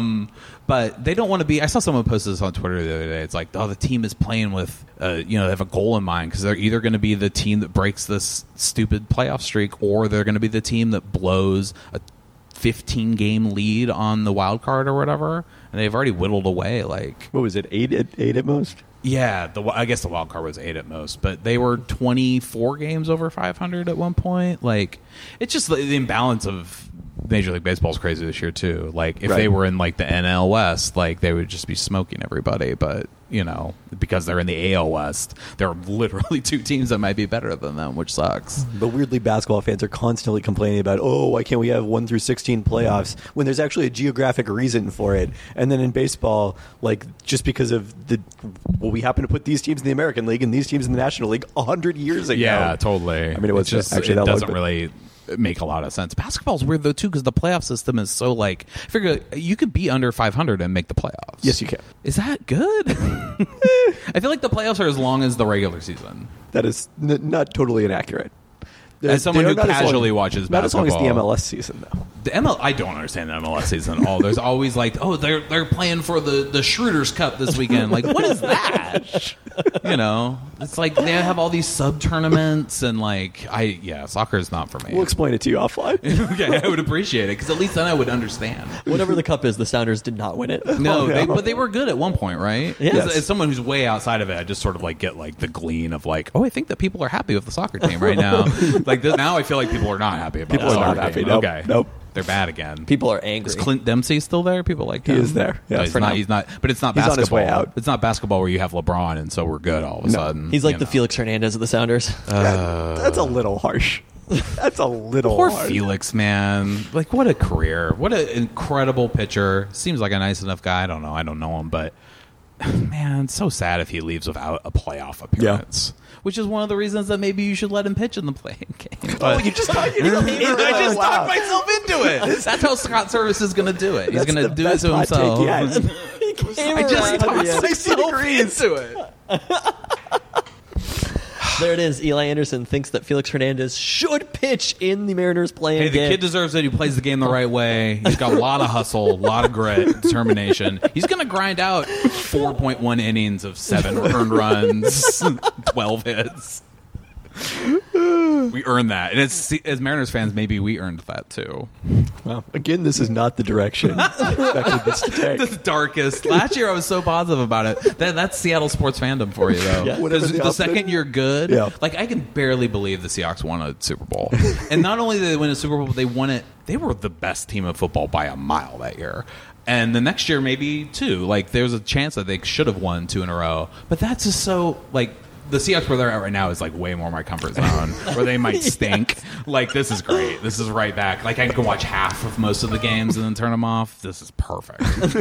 But they don't want to be. I saw someone post this on Twitter the other day. It's like, oh, the team is playing with, they have a goal in mind because they're either going to be the team that breaks this stupid playoff streak, or they're going to be the team that blows a 15-game lead on the wild card or whatever, and they've already whittled away. Like, What was it? Eight at most. yeah, I guess the wild card was 8 at most, but they were 24 games over 500 at one point. Like, it's just the imbalance of Major League Baseball is crazy this year too. Like, if they were in like the NL West, like they would just be smoking everybody. But because they're in the AL West, there are literally 2 teams that might be better than them, which sucks. But weirdly, basketball fans are constantly complaining about, why can't we have 1 through 16 playoffs when there's actually a geographic reason for it? And then in baseball, like, just because of we happen to put these teams in the American League and these teams in the National League 100 years ago. Yeah, totally. I mean, it was just actually it that long, doesn't but- really make a lot of sense. Basketball's weird though too because the playoff system is so like. Figure you could be under 500 and make the playoffs. Yes, you can. Is that good? I feel like the playoffs are as long as the regular season. That is not totally inaccurate. As someone They who are not as long- casually watches not as long as the basketball. MLS season, though. I don't understand the MLS season at all. There's always like, they're playing for the Schroeder's Cup this weekend. Like, what is that? It's like they have all these sub tournaments and like, soccer is not for me. We'll explain it to you offline. Okay, I would appreciate it because at least then I would understand. Whatever the cup is, the Sounders did not win it. No, but they were good at one point, right? Yes. As someone who's way outside of it, I just sort of like get like the glean of like, I think that people are happy with the soccer team right now. Now I feel like people are not happy about People the are not soccer happy. team. Nope. Okay, Nope. they're bad again. People are angry. Is Clint Dempsey still there? People like He him? is there, yes. No, he's For not. now. He's not. But it's not He's on basketball. his way out. It's not basketball where you have LeBron and so we're good all of a sudden. He's like the Felix Hernandez of the Sounders. That's a little harsh. That's a little Poor harsh. Felix, man. Like, what a career. What an incredible pitcher. Seems like a nice enough guy. I don't know him, but man, it's so sad if he leaves without a playoff appearance. Which is one of the reasons that maybe you should let him pitch in the playing game. But You just talked I just talked myself into it. That's how Scott Service is going to do it. He's going to do it to himself. I just talked myself into it. There it is. Eli Anderson thinks that Felix Hernandez should pitch in the Mariners playing Hey, the game. kid deserves it. He plays the game the right way. He's got a lot of hustle, a lot of grit, determination. He's going to grind out 4.1 innings of 7 earned runs, 12 hits. We earned that. And as Mariners fans, maybe we earned that too. Well, again, this is not the direction I expected this to take. The darkest. Last year I was so positive about it. That's Seattle sports fandom for you, though. Yeah. Whatever Because the the opposite. second you're good, Yeah. like I can barely believe the Seahawks won a Super Bowl. And not only did they win a Super Bowl, but they won it. They were the best team of football by a mile that year. And the next year, maybe 2. Like, there's a chance that they should have won 2 in a row. But that's just so, like, the Seahawks where they're at right now is like way more my comfort zone, where they might stink. Like, this is great. This is right back. Like, I can watch half of most of the games and then turn them off. This is perfect.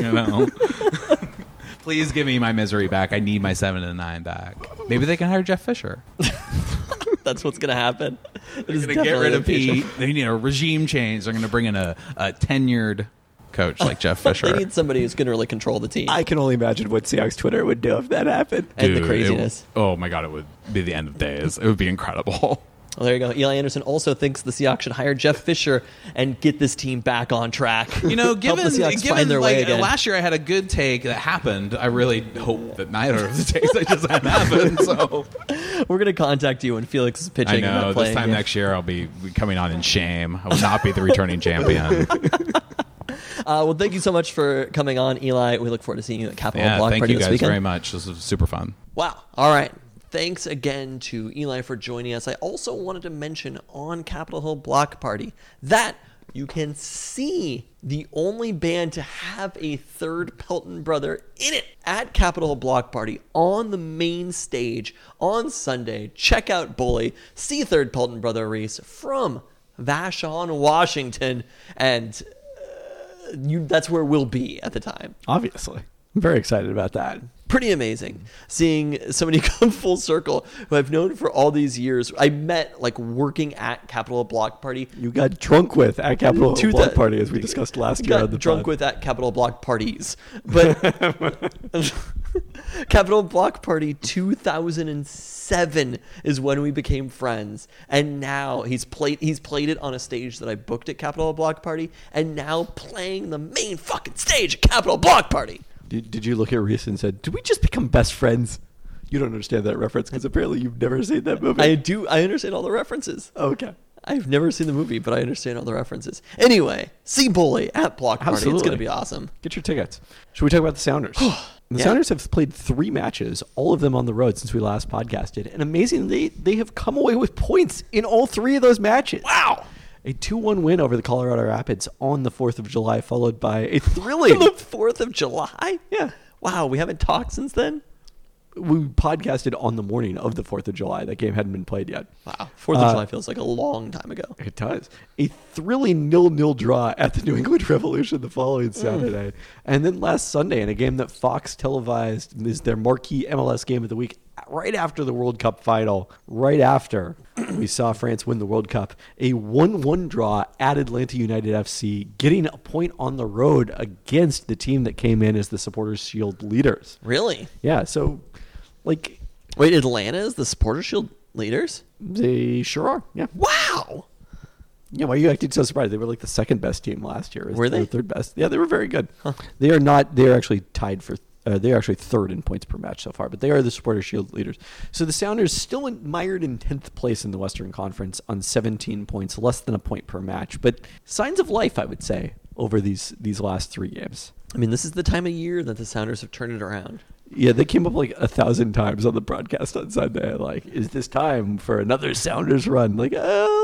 Please give me my misery back. I need my 7-9 back. Maybe they can hire Jeff Fisher. That's what's going to happen. It is They're going to get definitely rid of the future. Pete. They need a regime change. They're going to bring in a tenured coach like Jeff Fisher. They need somebody who's going to really control the team. I can only imagine what Seahawks Twitter would do if that happened. and the Dude, craziness. oh my God, it would be the end of days. It would be incredible. Well, there you go. Eli Anderson also thinks the Seahawks should hire Jeff Fisher and get this team back on track. You know, Help the Seahawks find their way again. last year I had a good take that happened. I really hope that neither of the takes I just had happened. So We're going to contact you when Felix is pitching. I and know not playing. this time next year I'll be coming on in shame. I will not be the returning champion. Well, thank you so much for coming on, Eli. We look forward to seeing you at Capitol Yeah, Block thank Party you this guys weekend. very much. This was super fun. Wow. All right. Thanks again to Eli for joining us. I also wanted to mention on Capitol Hill Block Party that you can see the only band to have a third Pelton brother in it at Capitol Hill Block Party on the main stage on Sunday. Check out Bully, see third Pelton brother Reese from Vashon, Washington, and that's where we'll be at the time. Obviously. I'm very excited about that. Pretty amazing seeing somebody come full circle who I've known for all these years. I met like working at Capitol Block Party. You got drunk with at Capitol To Block the- Party, as we discussed last year Got on the drunk pod. with at Capitol Block Parties, but Capitol Block Party 2007 is when we became friends, and now he's played it on a stage that I booked at Capitol Block Party, and now playing the main fucking stage at Capitol Block Party. Did you look at Reese and said, "Did we just become best friends?" You don't understand that reference because apparently you've never seen that movie. I do. I understand all the references. Okay. I've never seen the movie, but I understand all the references. Anyway, see Bully at Block Party. It's Absolutely. going to be awesome. Get your tickets. Should we talk about the Sounders? The Yeah. Sounders have played 3 matches, all of them on the road since we last podcasted. And amazingly, they have come away with points in all 3 of those matches. Wow. A 2-1 win over the Colorado Rapids on the 4th of July, followed by a thrilling... The 4th of July? Yeah. Wow, we haven't talked since then? We podcasted on the morning of the 4th of July. That game hadn't been played yet. Wow. 4th of July feels like a long time ago. It does. A thrilling 0-0 draw at the New England Revolution the following Saturday. And then last Sunday in a game that Fox televised is their marquee MLS game of the week right after the World Cup final, right after we saw France win the World Cup. A 1-1 draw at Atlanta United FC, getting a point on the road against the team that came in as the Supporters Shield leaders. Really? Yeah, so, like, Wait, Atlanta is the Supporter Shield leaders? they sure are. Yeah. Wow. Yeah, why are you acting so surprised? They were like the second best team last year. Were they? The third best. Yeah, they were very good. They are not. They are actually tied for. They are actually third in points per match so far, but they are the Supporters Shield leaders. So the Sounders still mired in 10th place in the Western Conference on 17 points, less than a point per match. But signs of life, I would say, over these last 3 games. I mean, this is the time of year that the Sounders have turned it around. Yeah, they came up like 1,000 times on the broadcast on Sunday. Like, is this time for another Sounders run? Like,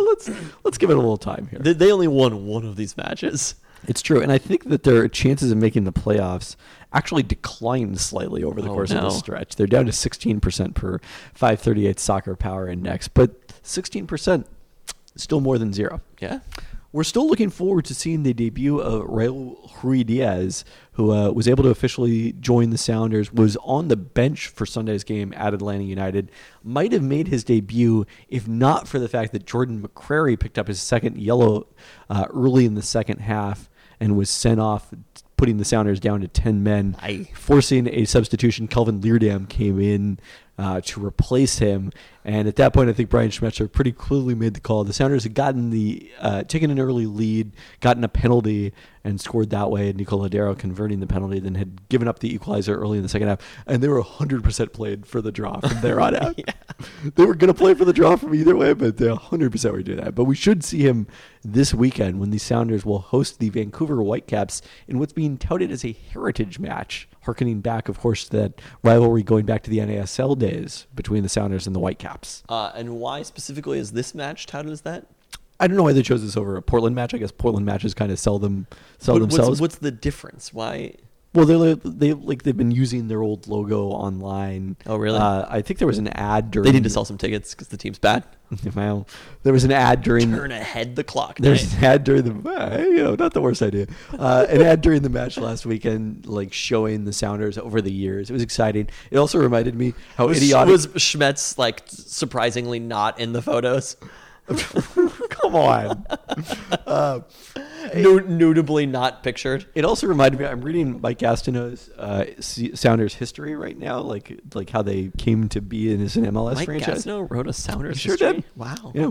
let's give it a little time here. They only won one of these matches. It's true, and I think that their chances of making the playoffs actually declined slightly over the course of this stretch. They're down to 16% per 538 Soccer Power Index, but 16% still more than zero. Yeah. We're still looking forward to seeing the debut of Raul Ruidiaz, who was able to officially join the Sounders, was on the bench for Sunday's game at Atlanta United, might have made his debut if not for the fact that Jordan McCrary picked up his second yellow early in the second half and was sent off, putting the Sounders down to 10 men, forcing a substitution. Kelvin Leerdam came in to replace him. And at that point, I think Brian Schmetzer pretty clearly made the call. The Sounders had gotten taken an early lead, gotten a penalty, and scored that way. Nico Ladero converting the penalty, then had given up the equalizer early in the second half. And they were 100% played for the draw from there on out. They were going to play for the draw from either way, but they 100% would do that. But we should see him this weekend when the Sounders will host the Vancouver Whitecaps in what's being touted as a heritage match, harkening back, of course, to that rivalry going back to the NASL days between the Sounders and the Whitecaps. And why specifically is this match touted as that? I don't know why they chose this over a Portland match. I guess Portland matches kind of sell themselves. What's the difference? Why? Well, they've been using their old logo online. Oh, really? I think there was an ad during. They need to sell some tickets because the team's bad. Well, there was an ad during. Turn ahead the clock. There's an ad during the, not the worst idea. An ad during the match last weekend, like showing the Sounders over the years. It was exciting. It also reminded me how idiotic. Was Schmetz like surprisingly not in the photos? Come on. Notably not pictured. It also reminded me. I'm reading Mike Gastineau's Sounders history right now, like how they came to be as an MLS Mike franchise. Gastineau wrote a Sounders Sure history? did. Wow. Yeah.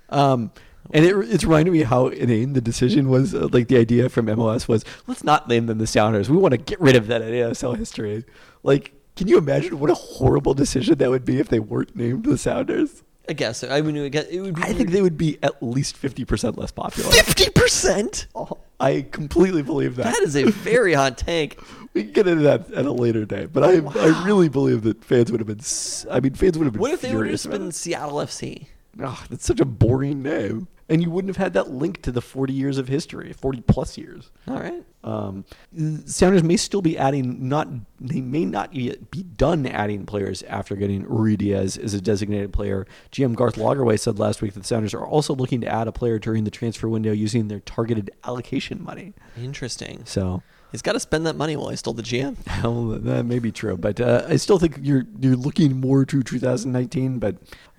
And it's reminded me how inane the decision was. Like the idea from MLS was, let's not name them the Sounders. We want to get rid of that ASL history. Like, can you imagine what a horrible decision that would be if they weren't named the Sounders? I guess. I mean, it would be. I think they would be at least 50% less popular. 50%? Oh, I completely believe that. That is a very hot take. We can get into that at a later day, but I really believe that fans would have been. Fans would have been. What if they would have furious just been about it. Seattle FC? Oh, that's such a boring name, and you wouldn't have had that link to the 40 years of history, 40 plus years. All right. Sounders may still be adding. They may not yet be done adding players after getting Rui Diaz as a designated player. GM Garth Lagerwey said last week that the Sounders are also looking to add a player during the transfer window using their targeted allocation money. Interesting. So. He's got to spend that money while he's still the GM. Well, that may be true, but I still think you're looking more to 2019. But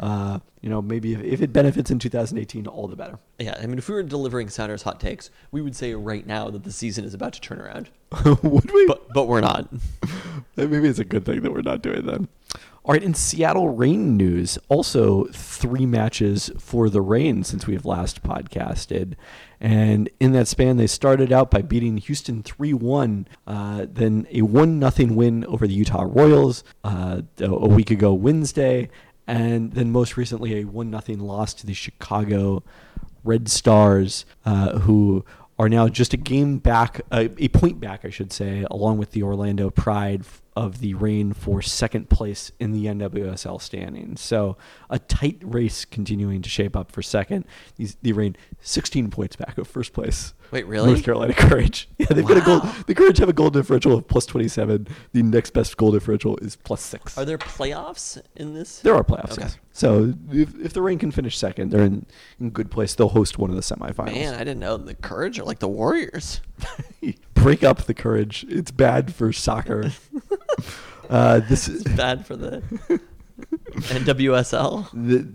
maybe if it benefits in 2018, all the better. Yeah, I mean, if we were delivering Sounders hot takes, we would say right now that the season is about to turn around. Would we? But we're not. Maybe it's a good thing that we're not doing that. All right, in Seattle Reign news, also 3 matches for the Reign since we've last podcasted. And in that span, they started out by beating Houston 3-1, then a 1-0 win over the Utah Royals a week ago Wednesday, and then most recently a 1-0 loss to the Chicago Red Stars, who are now just a game back, a point back, I should say, along with the Orlando Pride of the Reign for second place in the NWSL standings. So a tight race continuing to shape up for second. The Reign 16 points back of first place. Wait, really? North Carolina Courage. Yeah, they've got a goal. The Courage have a goal differential of plus 27. The next best goal differential is plus 6. Are there playoffs in this? There are playoffs, Okay. yes. So if the Reign can finish second, they're in good place. They'll host one of the semifinals. Man, I didn't know the Courage are like the Warriors. Break up the Courage. It's bad for soccer. This is Bad for the NWSL.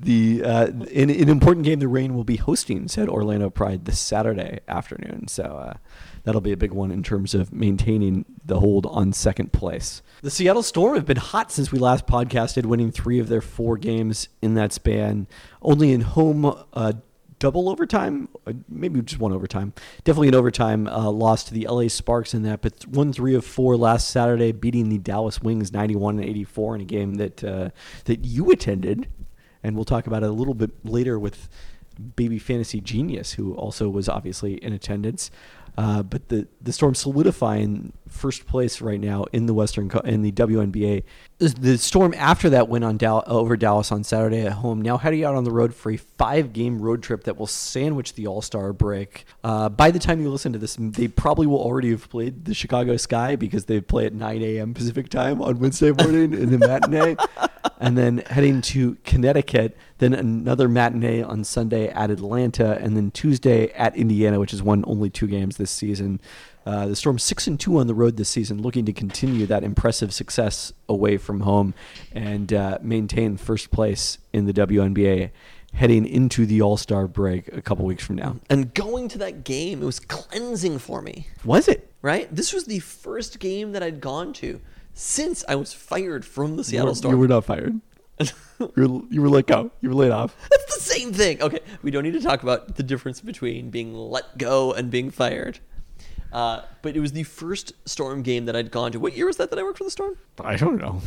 In an important game, the Reign will be hosting said Orlando Pride this Saturday afternoon. So that'll be a big one in terms of maintaining the hold on second place. The Seattle Storm have been hot since we last podcasted, winning 3 of their 4 games in that span. Only in home double overtime, maybe just 1 overtime. Definitely an overtime loss to the LA Sparks in that, but won 3 of 4 last Saturday, beating the Dallas Wings 91-84 in a game that you attended, and we'll talk about it a little bit later with Baby Fantasy Genius, who also was obviously in attendance. But the Storm solidifying first place right now in the in the WNBA. The Storm, after that win on over Dallas on Saturday at home, now heading out on the road for a 5-game road trip that will sandwich the All-Star break. By the time you listen to this, they probably will already have played the Chicago Sky because they play at 9 a.m. Pacific time on Wednesday morning in the matinee. And then heading to Connecticut, then another matinee on Sunday at Atlanta, and then Tuesday at Indiana, which has won only 2 games this season. The Storm 6-2 on the road this season, looking to continue that impressive success away from home and maintain first place in the WNBA heading into the All-Star break a couple weeks from now. And going to that game, it was cleansing for me. Was it? Right? This was the first game that I'd gone to since I was fired from the Seattle Storm. You were not fired. You were let go. You were laid off. That's the same thing. Okay, we don't need to talk about the difference between being let go and being fired. But it was the first Storm game that I'd gone to. What year was that I worked for the Storm? I don't know.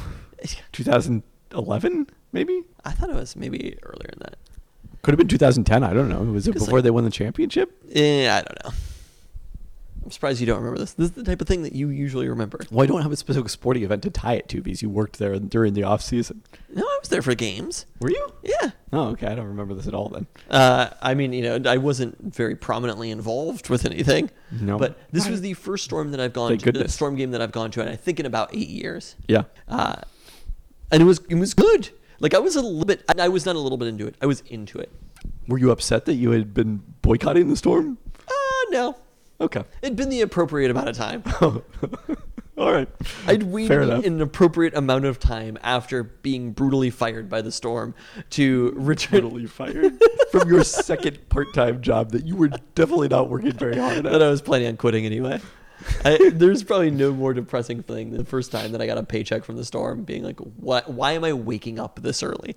2011, maybe? I thought it was maybe earlier than that. Could have been 2010. I don't know. Was it before they won the championship? I don't know. I'm surprised you don't remember this. This is the type of thing that you usually remember. Well, I don't have a specific sporting event to tie it to because you worked there during the off season. No, I was there for games. Were you? Yeah. Oh, okay. I don't remember this at all then. I mean, I wasn't very prominently involved with anything. No. But this was the first Storm that I've gone Thank to. goodness. The Storm game that I've gone to, and I think in about 8 years. Yeah. And it was good. Like I was not a little bit into it. I was into it. Were you upset that you had been boycotting the Storm? No. Okay. It'd been the appropriate amount of time. All right. I'd wait Fair enough. an appropriate amount of time after being brutally fired by the Storm to return. Totally fired from your second part-time job that you were definitely not working very hard That at. I was planning on quitting anyway. There's probably no more depressing thing than the first time that I got a paycheck from the Storm, being like, "What? Why am I waking up this early?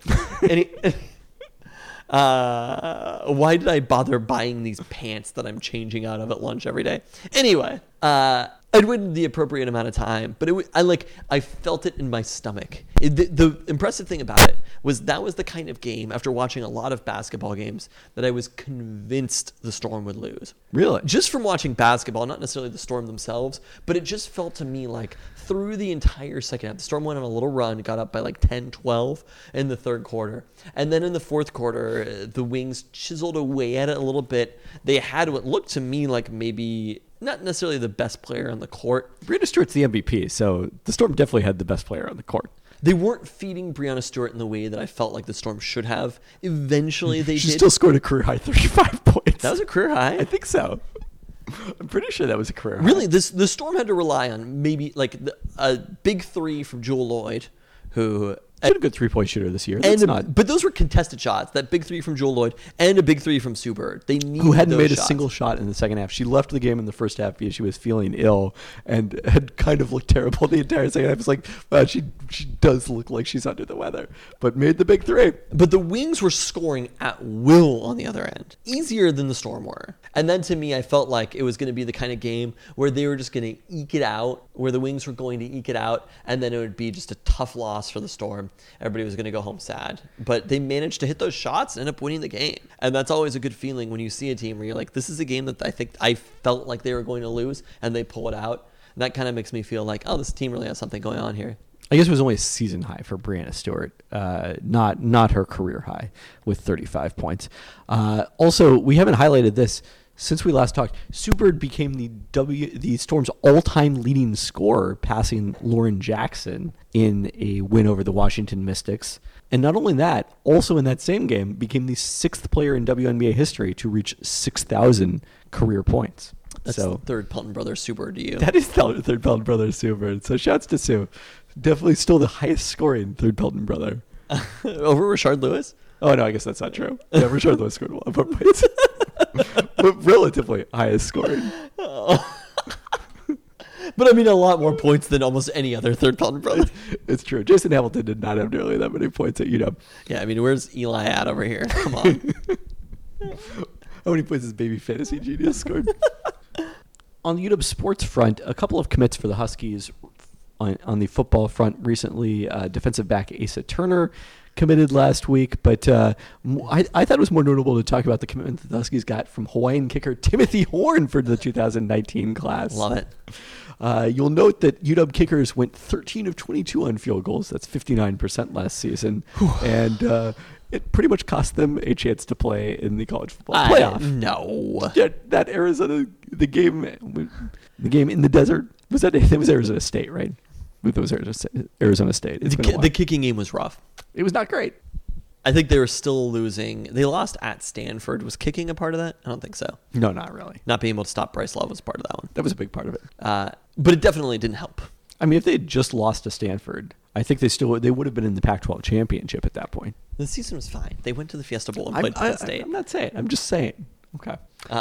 Why did I bother buying these pants that I'm changing out of at lunch every day?" Anyway, I'd waited the appropriate amount of time, but I felt it in my stomach. The impressive thing about it was that was the kind of game, after watching a lot of basketball games, that I was convinced the Storm would lose. Really? Just from watching basketball, not necessarily the Storm themselves, but it just felt to me like through the entire second half, the Storm went on a little run, got up by like 10-12 in the third quarter. And then in the fourth quarter, the Wings chiseled away at it a little bit. They had what looked to me like maybe not necessarily the best player on the court. Brianna Stewart's the MVP, so the Storm definitely had the best player on the court. They weren't feeding Brianna Stewart in the way that I felt like the Storm should have. Eventually they She did. still scored a career-high 35 points. That was a career high. I think so. I'm pretty sure that was a career high. Really, the Storm had to rely on maybe like a big three from Jewel Lloyd, who She's been a good three-point shooter this year. That's not but those were contested shots. That big three from Jewel Lloyd and a big three from Sue Bird. They needed who hadn't those made a shots. single shot in the second half. She left the game in the first half because she was feeling ill and had kind of looked terrible the entire second half. It's like, wow, she does look like she's under the weather, but made the big three. But the Wings were scoring at will on the other end, easier than the Storm were. And then to me, I felt like it was going to be the kind of game where they were just going to eke it out, where the Wings were going to eke it out, and then it would be just a tough loss for the Storm. Everybody was going to go home sad. But they managed to hit those shots and end up winning the game. And that's always a good feeling when you see a team where you're like, this is a game that I felt like they were going to lose, and they pull it out. And that kind of makes me feel like, oh, this team really has something going on here. I guess it was only a season high for Brianna Stewart, not her career high with 35 points. Also, we haven't highlighted this. Since we last talked, Sue Bird became the Storm's all-time leading scorer, passing Lauren Jackson in a win over the Washington Mystics. And not only that, also in that same game, became the sixth player in WNBA history to reach 6,000 career points. That's So the third Pelton Brothers super to you. that is the third Pelton brother, Sue Bird. So shouts to Sue. Definitely still the highest scoring third Pelton brother. Over Rashard Lewis? Oh, no, I guess that's not true. Yeah, Rashard Lewis scored a lot more points. But relatively highest scoring. But I mean, a lot more points than almost any other third Pelton brother. It's true. Jason Hamilton did not have nearly that many points at UW. Yeah, I mean, where's Eli at over here? Come on. How many points has Baby Fantasy Genius scored? On the UW sports front, a couple of commits for the Huskies on the football front recently. Defensive back Asa Turner committed last week, but I thought it was more notable to talk about the commitment that the Huskies got from Hawaiian kicker Timothy Horn for the 2019 class. Love it. You'll note that UW kickers went 13 of 22 on field goals. That's 59% last season. And it pretty much cost them a chance to play in the college football playoff. No. Yeah, that Arizona, the game in the desert, it was Arizona State, right? It was Arizona State. It's been a while. The kicking game was rough. It was not great. I think they were still losing. They lost at Stanford. Was kicking a part of that? I don't think so. No, not really. Not being able to stop Bryce Love was part of that one. That was a big part of it. But it definitely didn't help. I mean, if they had just lost to Stanford, I think they would have been in the Pac-12 championship at that point. The season was fine. They went to the Fiesta Bowl and played Penn State. I'm not saying. I'm just saying. Okay.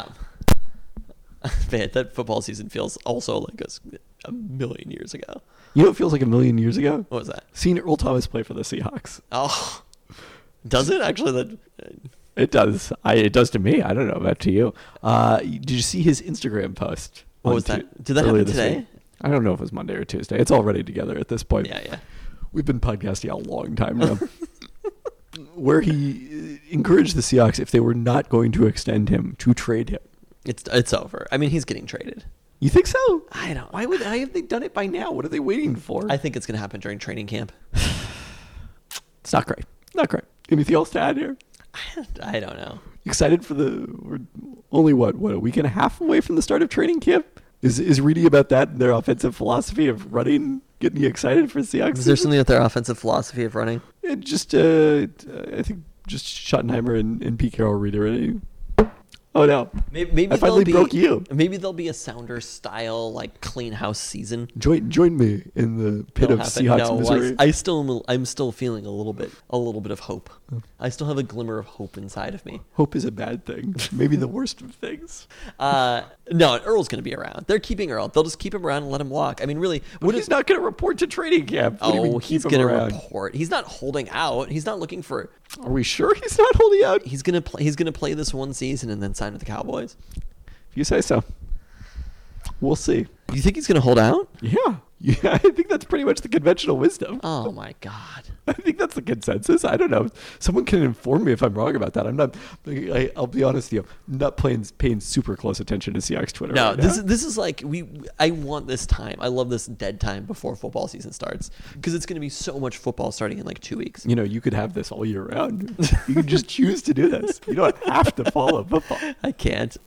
Man, that football season feels also like a million years ago. You know what feels like a million years ago? What was that? Seeing Earl Thomas play for the Seahawks. Oh, does it actually? It does. It does to me. I don't know about to you. Did you see his Instagram post? What was that? Did that happen today? I don't know if it was Monday or Tuesday. It's already together at this point. Yeah. We've been podcasting a long time now. Where he encouraged the Seahawks, if they were not going to extend him, to trade him. It's over. I mean, he's getting traded. You think so? I don't. Why have they done it by now? What are they waiting for? I think it's going to happen during training camp. It's not great. Not great. Anything else to add here? I don't know. Excited for we're only what a week and a half away from the start of training camp? Is reading about that and their offensive philosophy of running getting you excited for Seahawks? Is there something with their offensive philosophy of running? I think just Schottenheimer and Pete Carroll reiterating Oh no. Maybe I finally there'll broke you. Maybe there'll be a Sounder style like clean house season. Join me in the pit It'll of happen. Seahawks No, misery. I'm still feeling a little bit of hope. I still have a glimmer of hope inside of me. Hope is a bad thing. Maybe the worst of things. No, Earl's going to be around. They're keeping Earl. They'll just keep him around and let him walk. I mean, really, He's not going to report to training camp. What do you mean he's keep him going to around? report. He's not holding out. He's not looking for. Are we sure he's not holding out? He's going to play. He's going to play this one season and then sign with the Cowboys. If you say so. We'll see. You think he's going to hold out? Yeah. Yeah, I think that's pretty much the conventional wisdom. Oh my God. I think that's the consensus. I don't know. Someone can inform me if I'm wrong about that. I'll be honest with you. I'm not paying super close attention to Seahawks Twitter. No, right this now. is like I want this time. I love this dead time before football season starts because it's going to be so much football starting in like 2 weeks. You could have this all year round. You can just choose to do this. You don't have to follow football. I can't.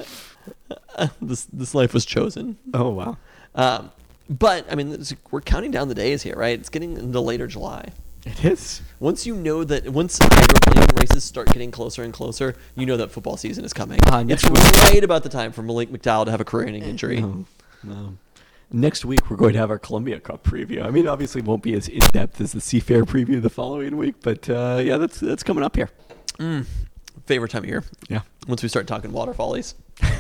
This life was chosen. Oh wow. But I mean, we're counting down the days here, right? It's getting into later July. It is. Once hydroplane races start getting closer and closer, you know that football season is coming. Next It's week. right about the time for Malik McDowell to have a career-ending injury. No. Next week we're going to have our Columbia Cup preview. I mean, obviously it won't be as in depth as the Seafair preview the following week, but yeah, that's coming up here. Favorite time of year. Yeah. Once we start talking waterfallies.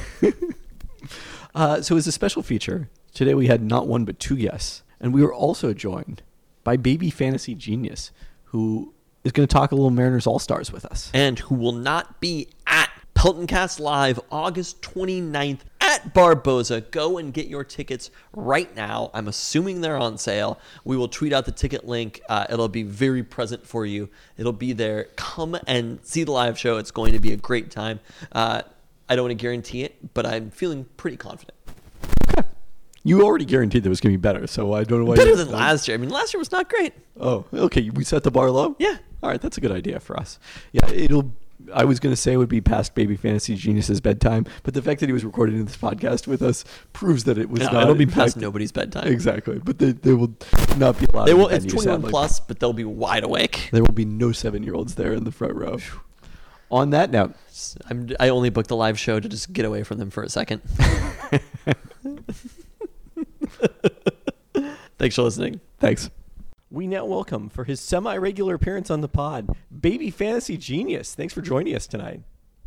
So as a special feature, today we had not one but two guests, and we were also joined by Baby Fantasy Genius, who is going to talk a little Mariners All-Stars with us. And who will not be at Pelton Cast Live August 29th at Barboza. Go and get your tickets right now. I'm assuming they're on sale. We will tweet out the ticket link. It'll be very present for you. It'll be there. Come and see the live show. It's going to be a great time. I don't want to guarantee it, but I'm feeling pretty confident. Okay. You already guaranteed it was going to be better, so I don't know why. Better than last year. I mean, last year was not great. Oh, okay. We set the bar low? Yeah. All right, that's a good idea for us. Yeah, I was going to say it would be past Baby Fantasy Genius's bedtime, but the fact that he was recording this podcast with us proves that it was not. It'll be in past fact- nobody's bedtime. Exactly, but they will not be allowed. They in will. the It's venue, 21 sadly. plus, but they'll be wide awake. There will be no 7-year-olds there in the front row. On that note, I only booked the live show to just get away from them for a second. Thanks for listening. thanks. We now welcome, for his semi-regular appearance on the pod, Baby Fantasy Genius. Thanks for joining us tonight.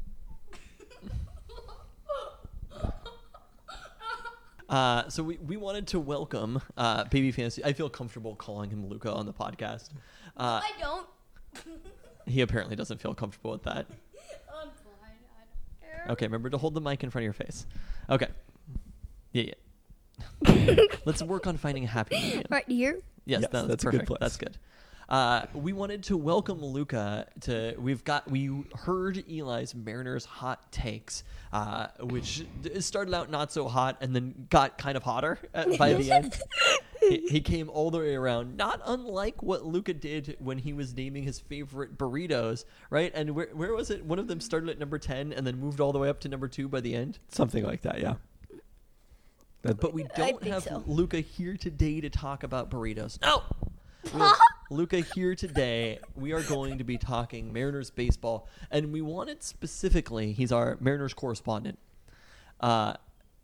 So we wanted to welcome Baby Fantasy. I feel comfortable calling him Luca on the podcast. I don't. He apparently doesn't feel comfortable with that. I'm fine. I don't care. Okay, remember to hold the mic in front of your face. Okay. Yeah. Let's work on finding a happy medium. Right here. Yes, Yes, that's that's a good perfect. place. That's good. We wanted to welcome Luca to. We heard Eli's Mariners hot takes, which started out not so hot and then got kind of hotter by the end. He came all the way around, not unlike what Luca did when he was naming his favorite burritos, right? And where was it? One of them started at number 10 and then moved all the way up to number 2 by the end. Something like that, yeah. But we don't think have so. Luca here today to talk about burritos. No! We have Luca here today. We are going to be talking Mariners baseball, and we wanted specifically, he's our Mariners correspondent, to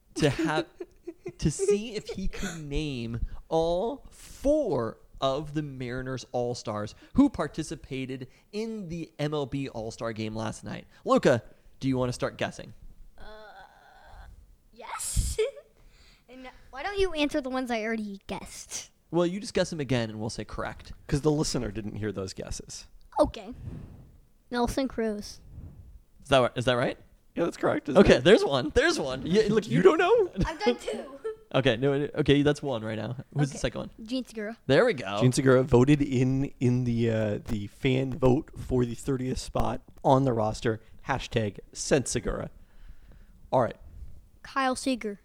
see if he could name all 4 of the Mariners All-Stars who participated in the MLB All-Star game last night. Luca, do you want to start guessing? Yes. And why don't you answer the ones I already guessed? Well, you just guess them again, and we'll say correct. Because the listener didn't hear those guesses. Okay. Nelson Cruz. Is that right? Yeah, that's correct. isn't Okay, it? there's one. There's one. Yeah, look, You don't know? I've done 2. Okay, no. Okay, that's one right now. Who's the Okay. second one? Gene Segura. There we go. Gene Segura voted in the fan vote for the 30th spot on the roster. Hashtag sent Segura. All right. Kyle Seager.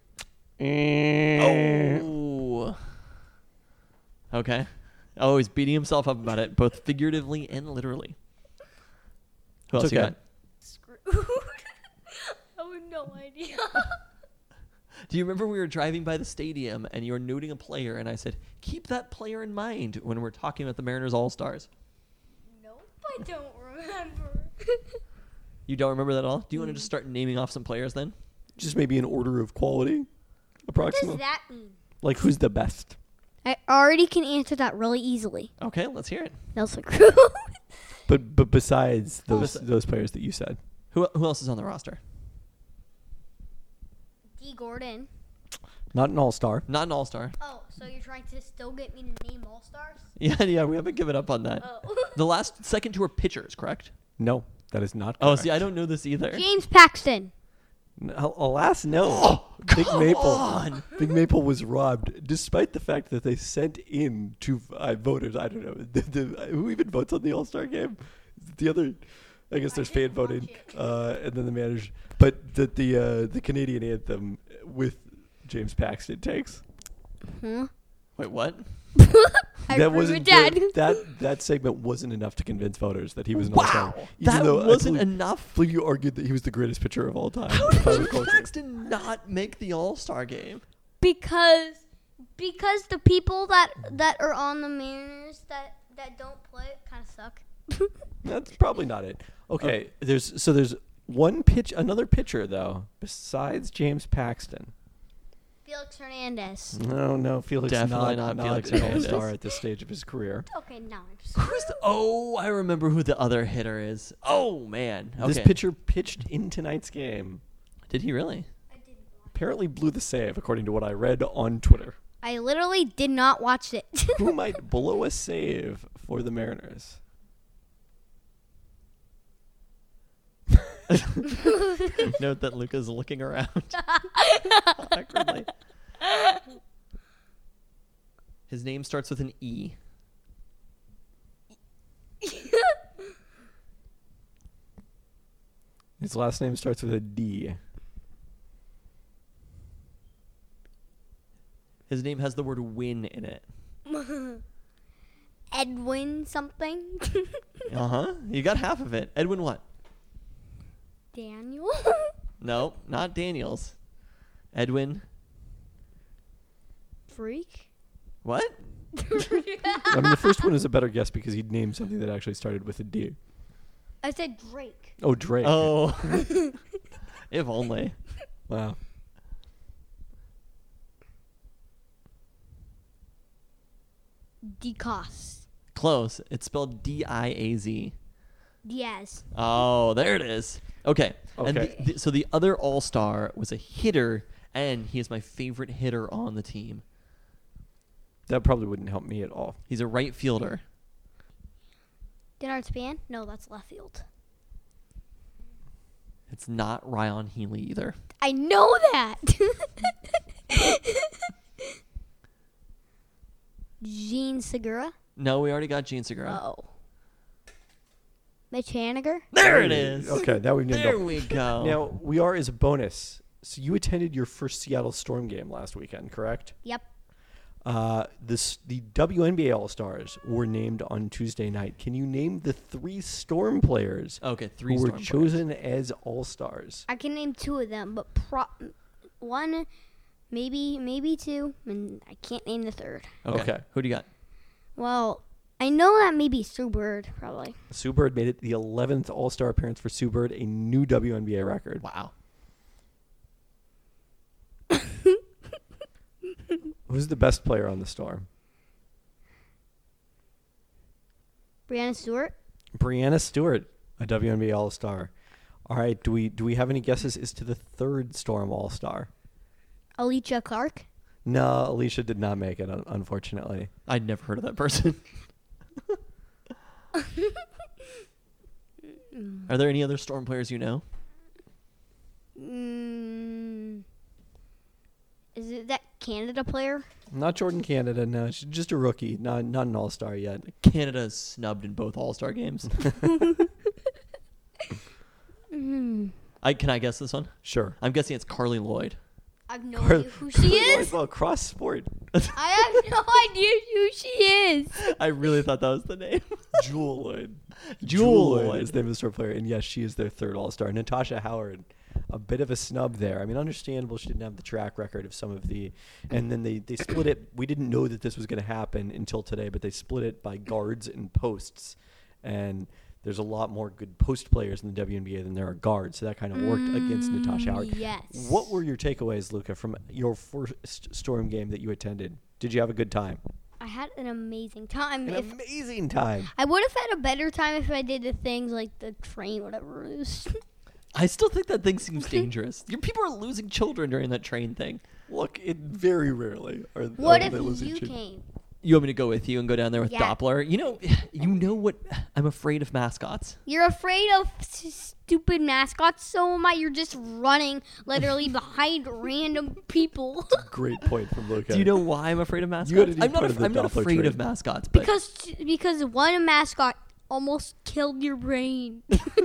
Oh. Okay. Oh, he's beating himself up about it, both figuratively and literally. Who else It's you okay. got? Screwed. I have no idea. Do you remember we were driving by the stadium and you were noting a player, and I said, keep that player in mind when we're talking about the Mariners All-Stars? Nope, I don't remember. You don't remember that at all? Do you want to just start naming off some players then? Just maybe in order of quality, What does approximately. that mean? Like who's the best? I already can answer that really easily. Okay, let's hear it. Nelson Cruz. But besides those players that you said, Who else is on the roster? D. Gordon. not an all-star. Not an all-star. Oh, so you're trying to still get me to name all stars? Yeah, we haven't given up on that. Oh. The second two are pitchers, correct? No, that is not. Oh, Correct. see, I don't know this either. James Paxton. Alas, no. Big Maple. on. Big Maple was robbed, despite the fact that they sent in to voters. I don't know who even votes on the All-Star game. The other, I guess there's fan voting, and then the manager. But the Canadian anthem with James Paxton takes. Huh? Wait, what? I agree with Dad. That segment wasn't enough to convince voters that he was an Wow, All-Star. that though I wasn't believe- enough. I believe you argued that he was the greatest pitcher of all time. How if I did recall James correctly. Paxton not make the All-Star game? Because the people that are on the Mariners that don't play kind of suck. That's probably not it. Okay, there's another pitcher though besides James Paxton. Felix Hernandez. No, Felix Definitely not not Felix an Hernandez. all-star at this stage of his career. Okay, now I'm just. Oh, I remember who the other hitter is. Oh man, okay. This pitcher pitched in tonight's game. Did he really? Apparently blew the save, according to what I read on Twitter. I literally did not watch it. Who might blow a save for the Mariners? Note that Luca's looking around awkwardly. His name starts with an E. His last name starts with a D. His name has the word win in it. Edwin something. Uh-huh. You got half of it. Edwin what? Daniel. No, not Daniels. Edwin. Freak. What? I mean, the first one is a better guess because he'd named something that actually started with a D. I said Drake. Oh, Drake. Oh. If only. Wow. DeCoste. Close. It's spelled D-I-A-Z. Diaz. Oh, there it is. Okay. And Okay. so the other all-star was a hitter, and he is my favorite hitter on the team. That probably wouldn't help me at all. He's a right fielder. Denard Span? No, that's left field. It's not Ryan Healy either. I know that. Gene Segura. No, we already got Gene Segura. Oh. Mitch Haniger. There it is. Okay, now we There know. we go. Now, we are as a bonus. So you attended your first Seattle Storm game last weekend, correct? Yep. The WNBA All-Stars were named on Tuesday night. Can you name the 3 Storm players Okay, 3 who were Storm chosen as All-Stars? I can name 2 of them, but one, maybe 2, and I can't name the third. players. Okay. Who do you got? Well, I know that maybe Sue Bird, probably. Sue Bird made it the 11th All-Star appearance for Sue Bird, a new WNBA record. Wow. Who's the best player on the Storm? Brianna Stewart. Brianna Stewart, a WNBA All-Star. All right, do we have any guesses as to the 3rd Storm All-Star? Alicia Clark. No, Alicia did not make it, unfortunately. I'd never heard of that person. Are there any other Storm players you know? Is it that Canada player? Not Jordan Canada, no. She's just a rookie, not an All-Star yet. Canada is snubbed in both All-Star games. Can I guess this one? Sure. I'm guessing it's Carly Lloyd. I have no idea who she is. Well, cross sport. I have no idea who she is. I really thought that was the name. Jewel Lloyd. Jewel Lloyd Lloyd. is the name of the Storm player, and yes, she is their 3rd All-Star. Natasha Howard, a bit of a snub there. I mean, understandable she didn't have the track record of some of the... And then they split it. We didn't know that this was going to happen until today, but they split it by guards and posts. And there's a lot more good post players in the WNBA than there are guards, so that kind of worked against Natasha Howard. Yes. What were your takeaways, Luca, from your first Storm game that you attended? Did you have a good time? I had an amazing time. An amazing time. I would have had a better time if I did the things like the train, whatever it is. I still think that thing seems dangerous. People are losing children during that train thing. Look, it very rarely are. What are if they losing you children. came? You want me to go with you and go down there with Yeah. Doppler? You know what? I'm afraid of mascots. You're afraid of stupid mascots, so am I. You're just running literally behind random people. Great point from Luca. Do you know why I'm afraid of mascots? gotta be I'm not, part of the I'm not Doppler afraid train. of mascots, but because one mascot almost killed your brain.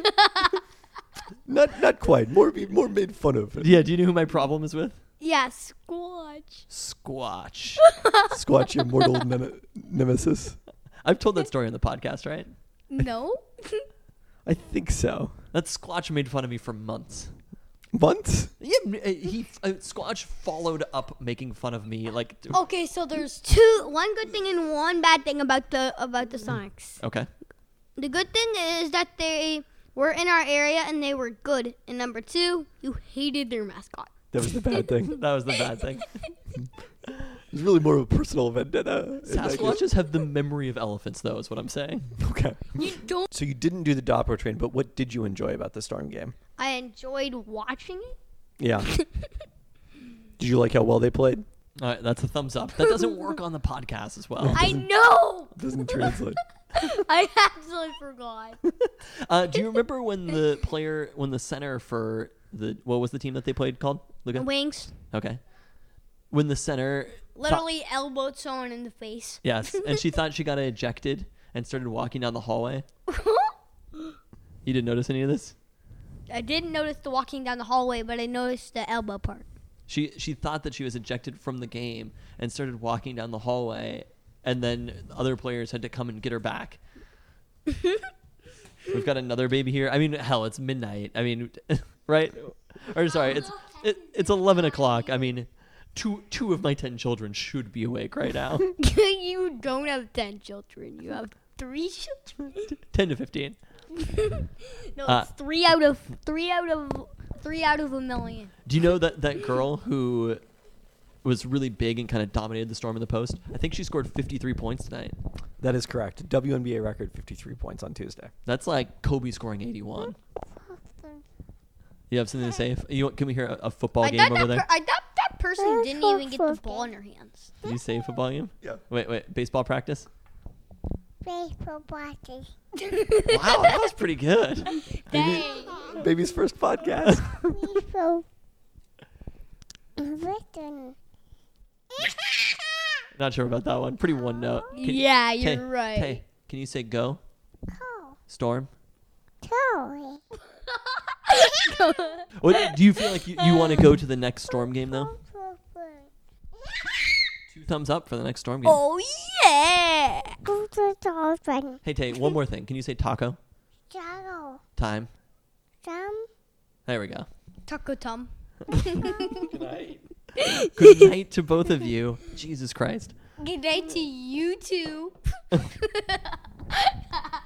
Not quite. More made fun of it. yeah. Do you know who my problem is with? Yeah, Squatch. Squatch. Squatch, your mortal nemesis. I've told that story on the podcast, right? No. I think so. That Squatch made fun of me for months. Months? Yeah, Squatch followed up making fun of me like. Okay, so there's one good thing and one bad thing about the Sonics. Okay. The good thing is that they were in our area and they were good. And number 2, you hated their mascot. That was the bad thing. That was the bad thing. It was really more of a personal vendetta. in that case. Sasquatches have the memory of elephants, though, is what I'm saying. Okay. You don't. So you didn't do the Doppler train, but what did you enjoy about the Storm game? I enjoyed watching it. Yeah. Did you like how well they played? All right, that's a thumbs up. That doesn't work on the podcast as well. I know. Doesn't translate. I actually forgot. Do you remember when the center for what was the team that they played called? Luca? Wings Okay. When the center literally elbowed someone in the face. yes, and she thought she got ejected and started walking down the hallway. You didn't notice any of this? I didn't notice the walking down the hallway, but I noticed the elbow part. She thought that she was ejected from the game and started walking down the hallway, and then other players had to come and get her back. We've got another baby here. I mean, hell, it's midnight. I mean, right? Or sorry, it's 11 o'clock. I mean, two of my 10 children should be awake right now. You don't have 10 children. You have 3 children. 10 to 15. No, it's 3 out of a million. Do you know that girl who was really big and kind of dominated the Storm in the post? I think she scored 53 points tonight. That is correct. WNBA record 53 points on Tuesday. That's like Kobe scoring 81. You have something to say? Can we hear a football game over there? I thought that person didn't even get the ball in her hands. Did you say football game? Yeah. Wait. Baseball practice? Baseball practice. Wow, that was pretty good. Dang. Baby's first podcast. Baseball. Written. Not sure about that one. Pretty one note. Yeah, you're Okay, right. Hey, can you say go? Cool. Storm? Toy. What do you feel like you want to go to the next Storm game though? 2 thumbs up for the next Storm game. Oh, yeah. Go to dolphin. Hey Tay, one more thing. Can you say taco? Juggle. Time. Some. There we go. Taco Tom. Good night. Good night to both of you. Jesus Christ. Good night to you too.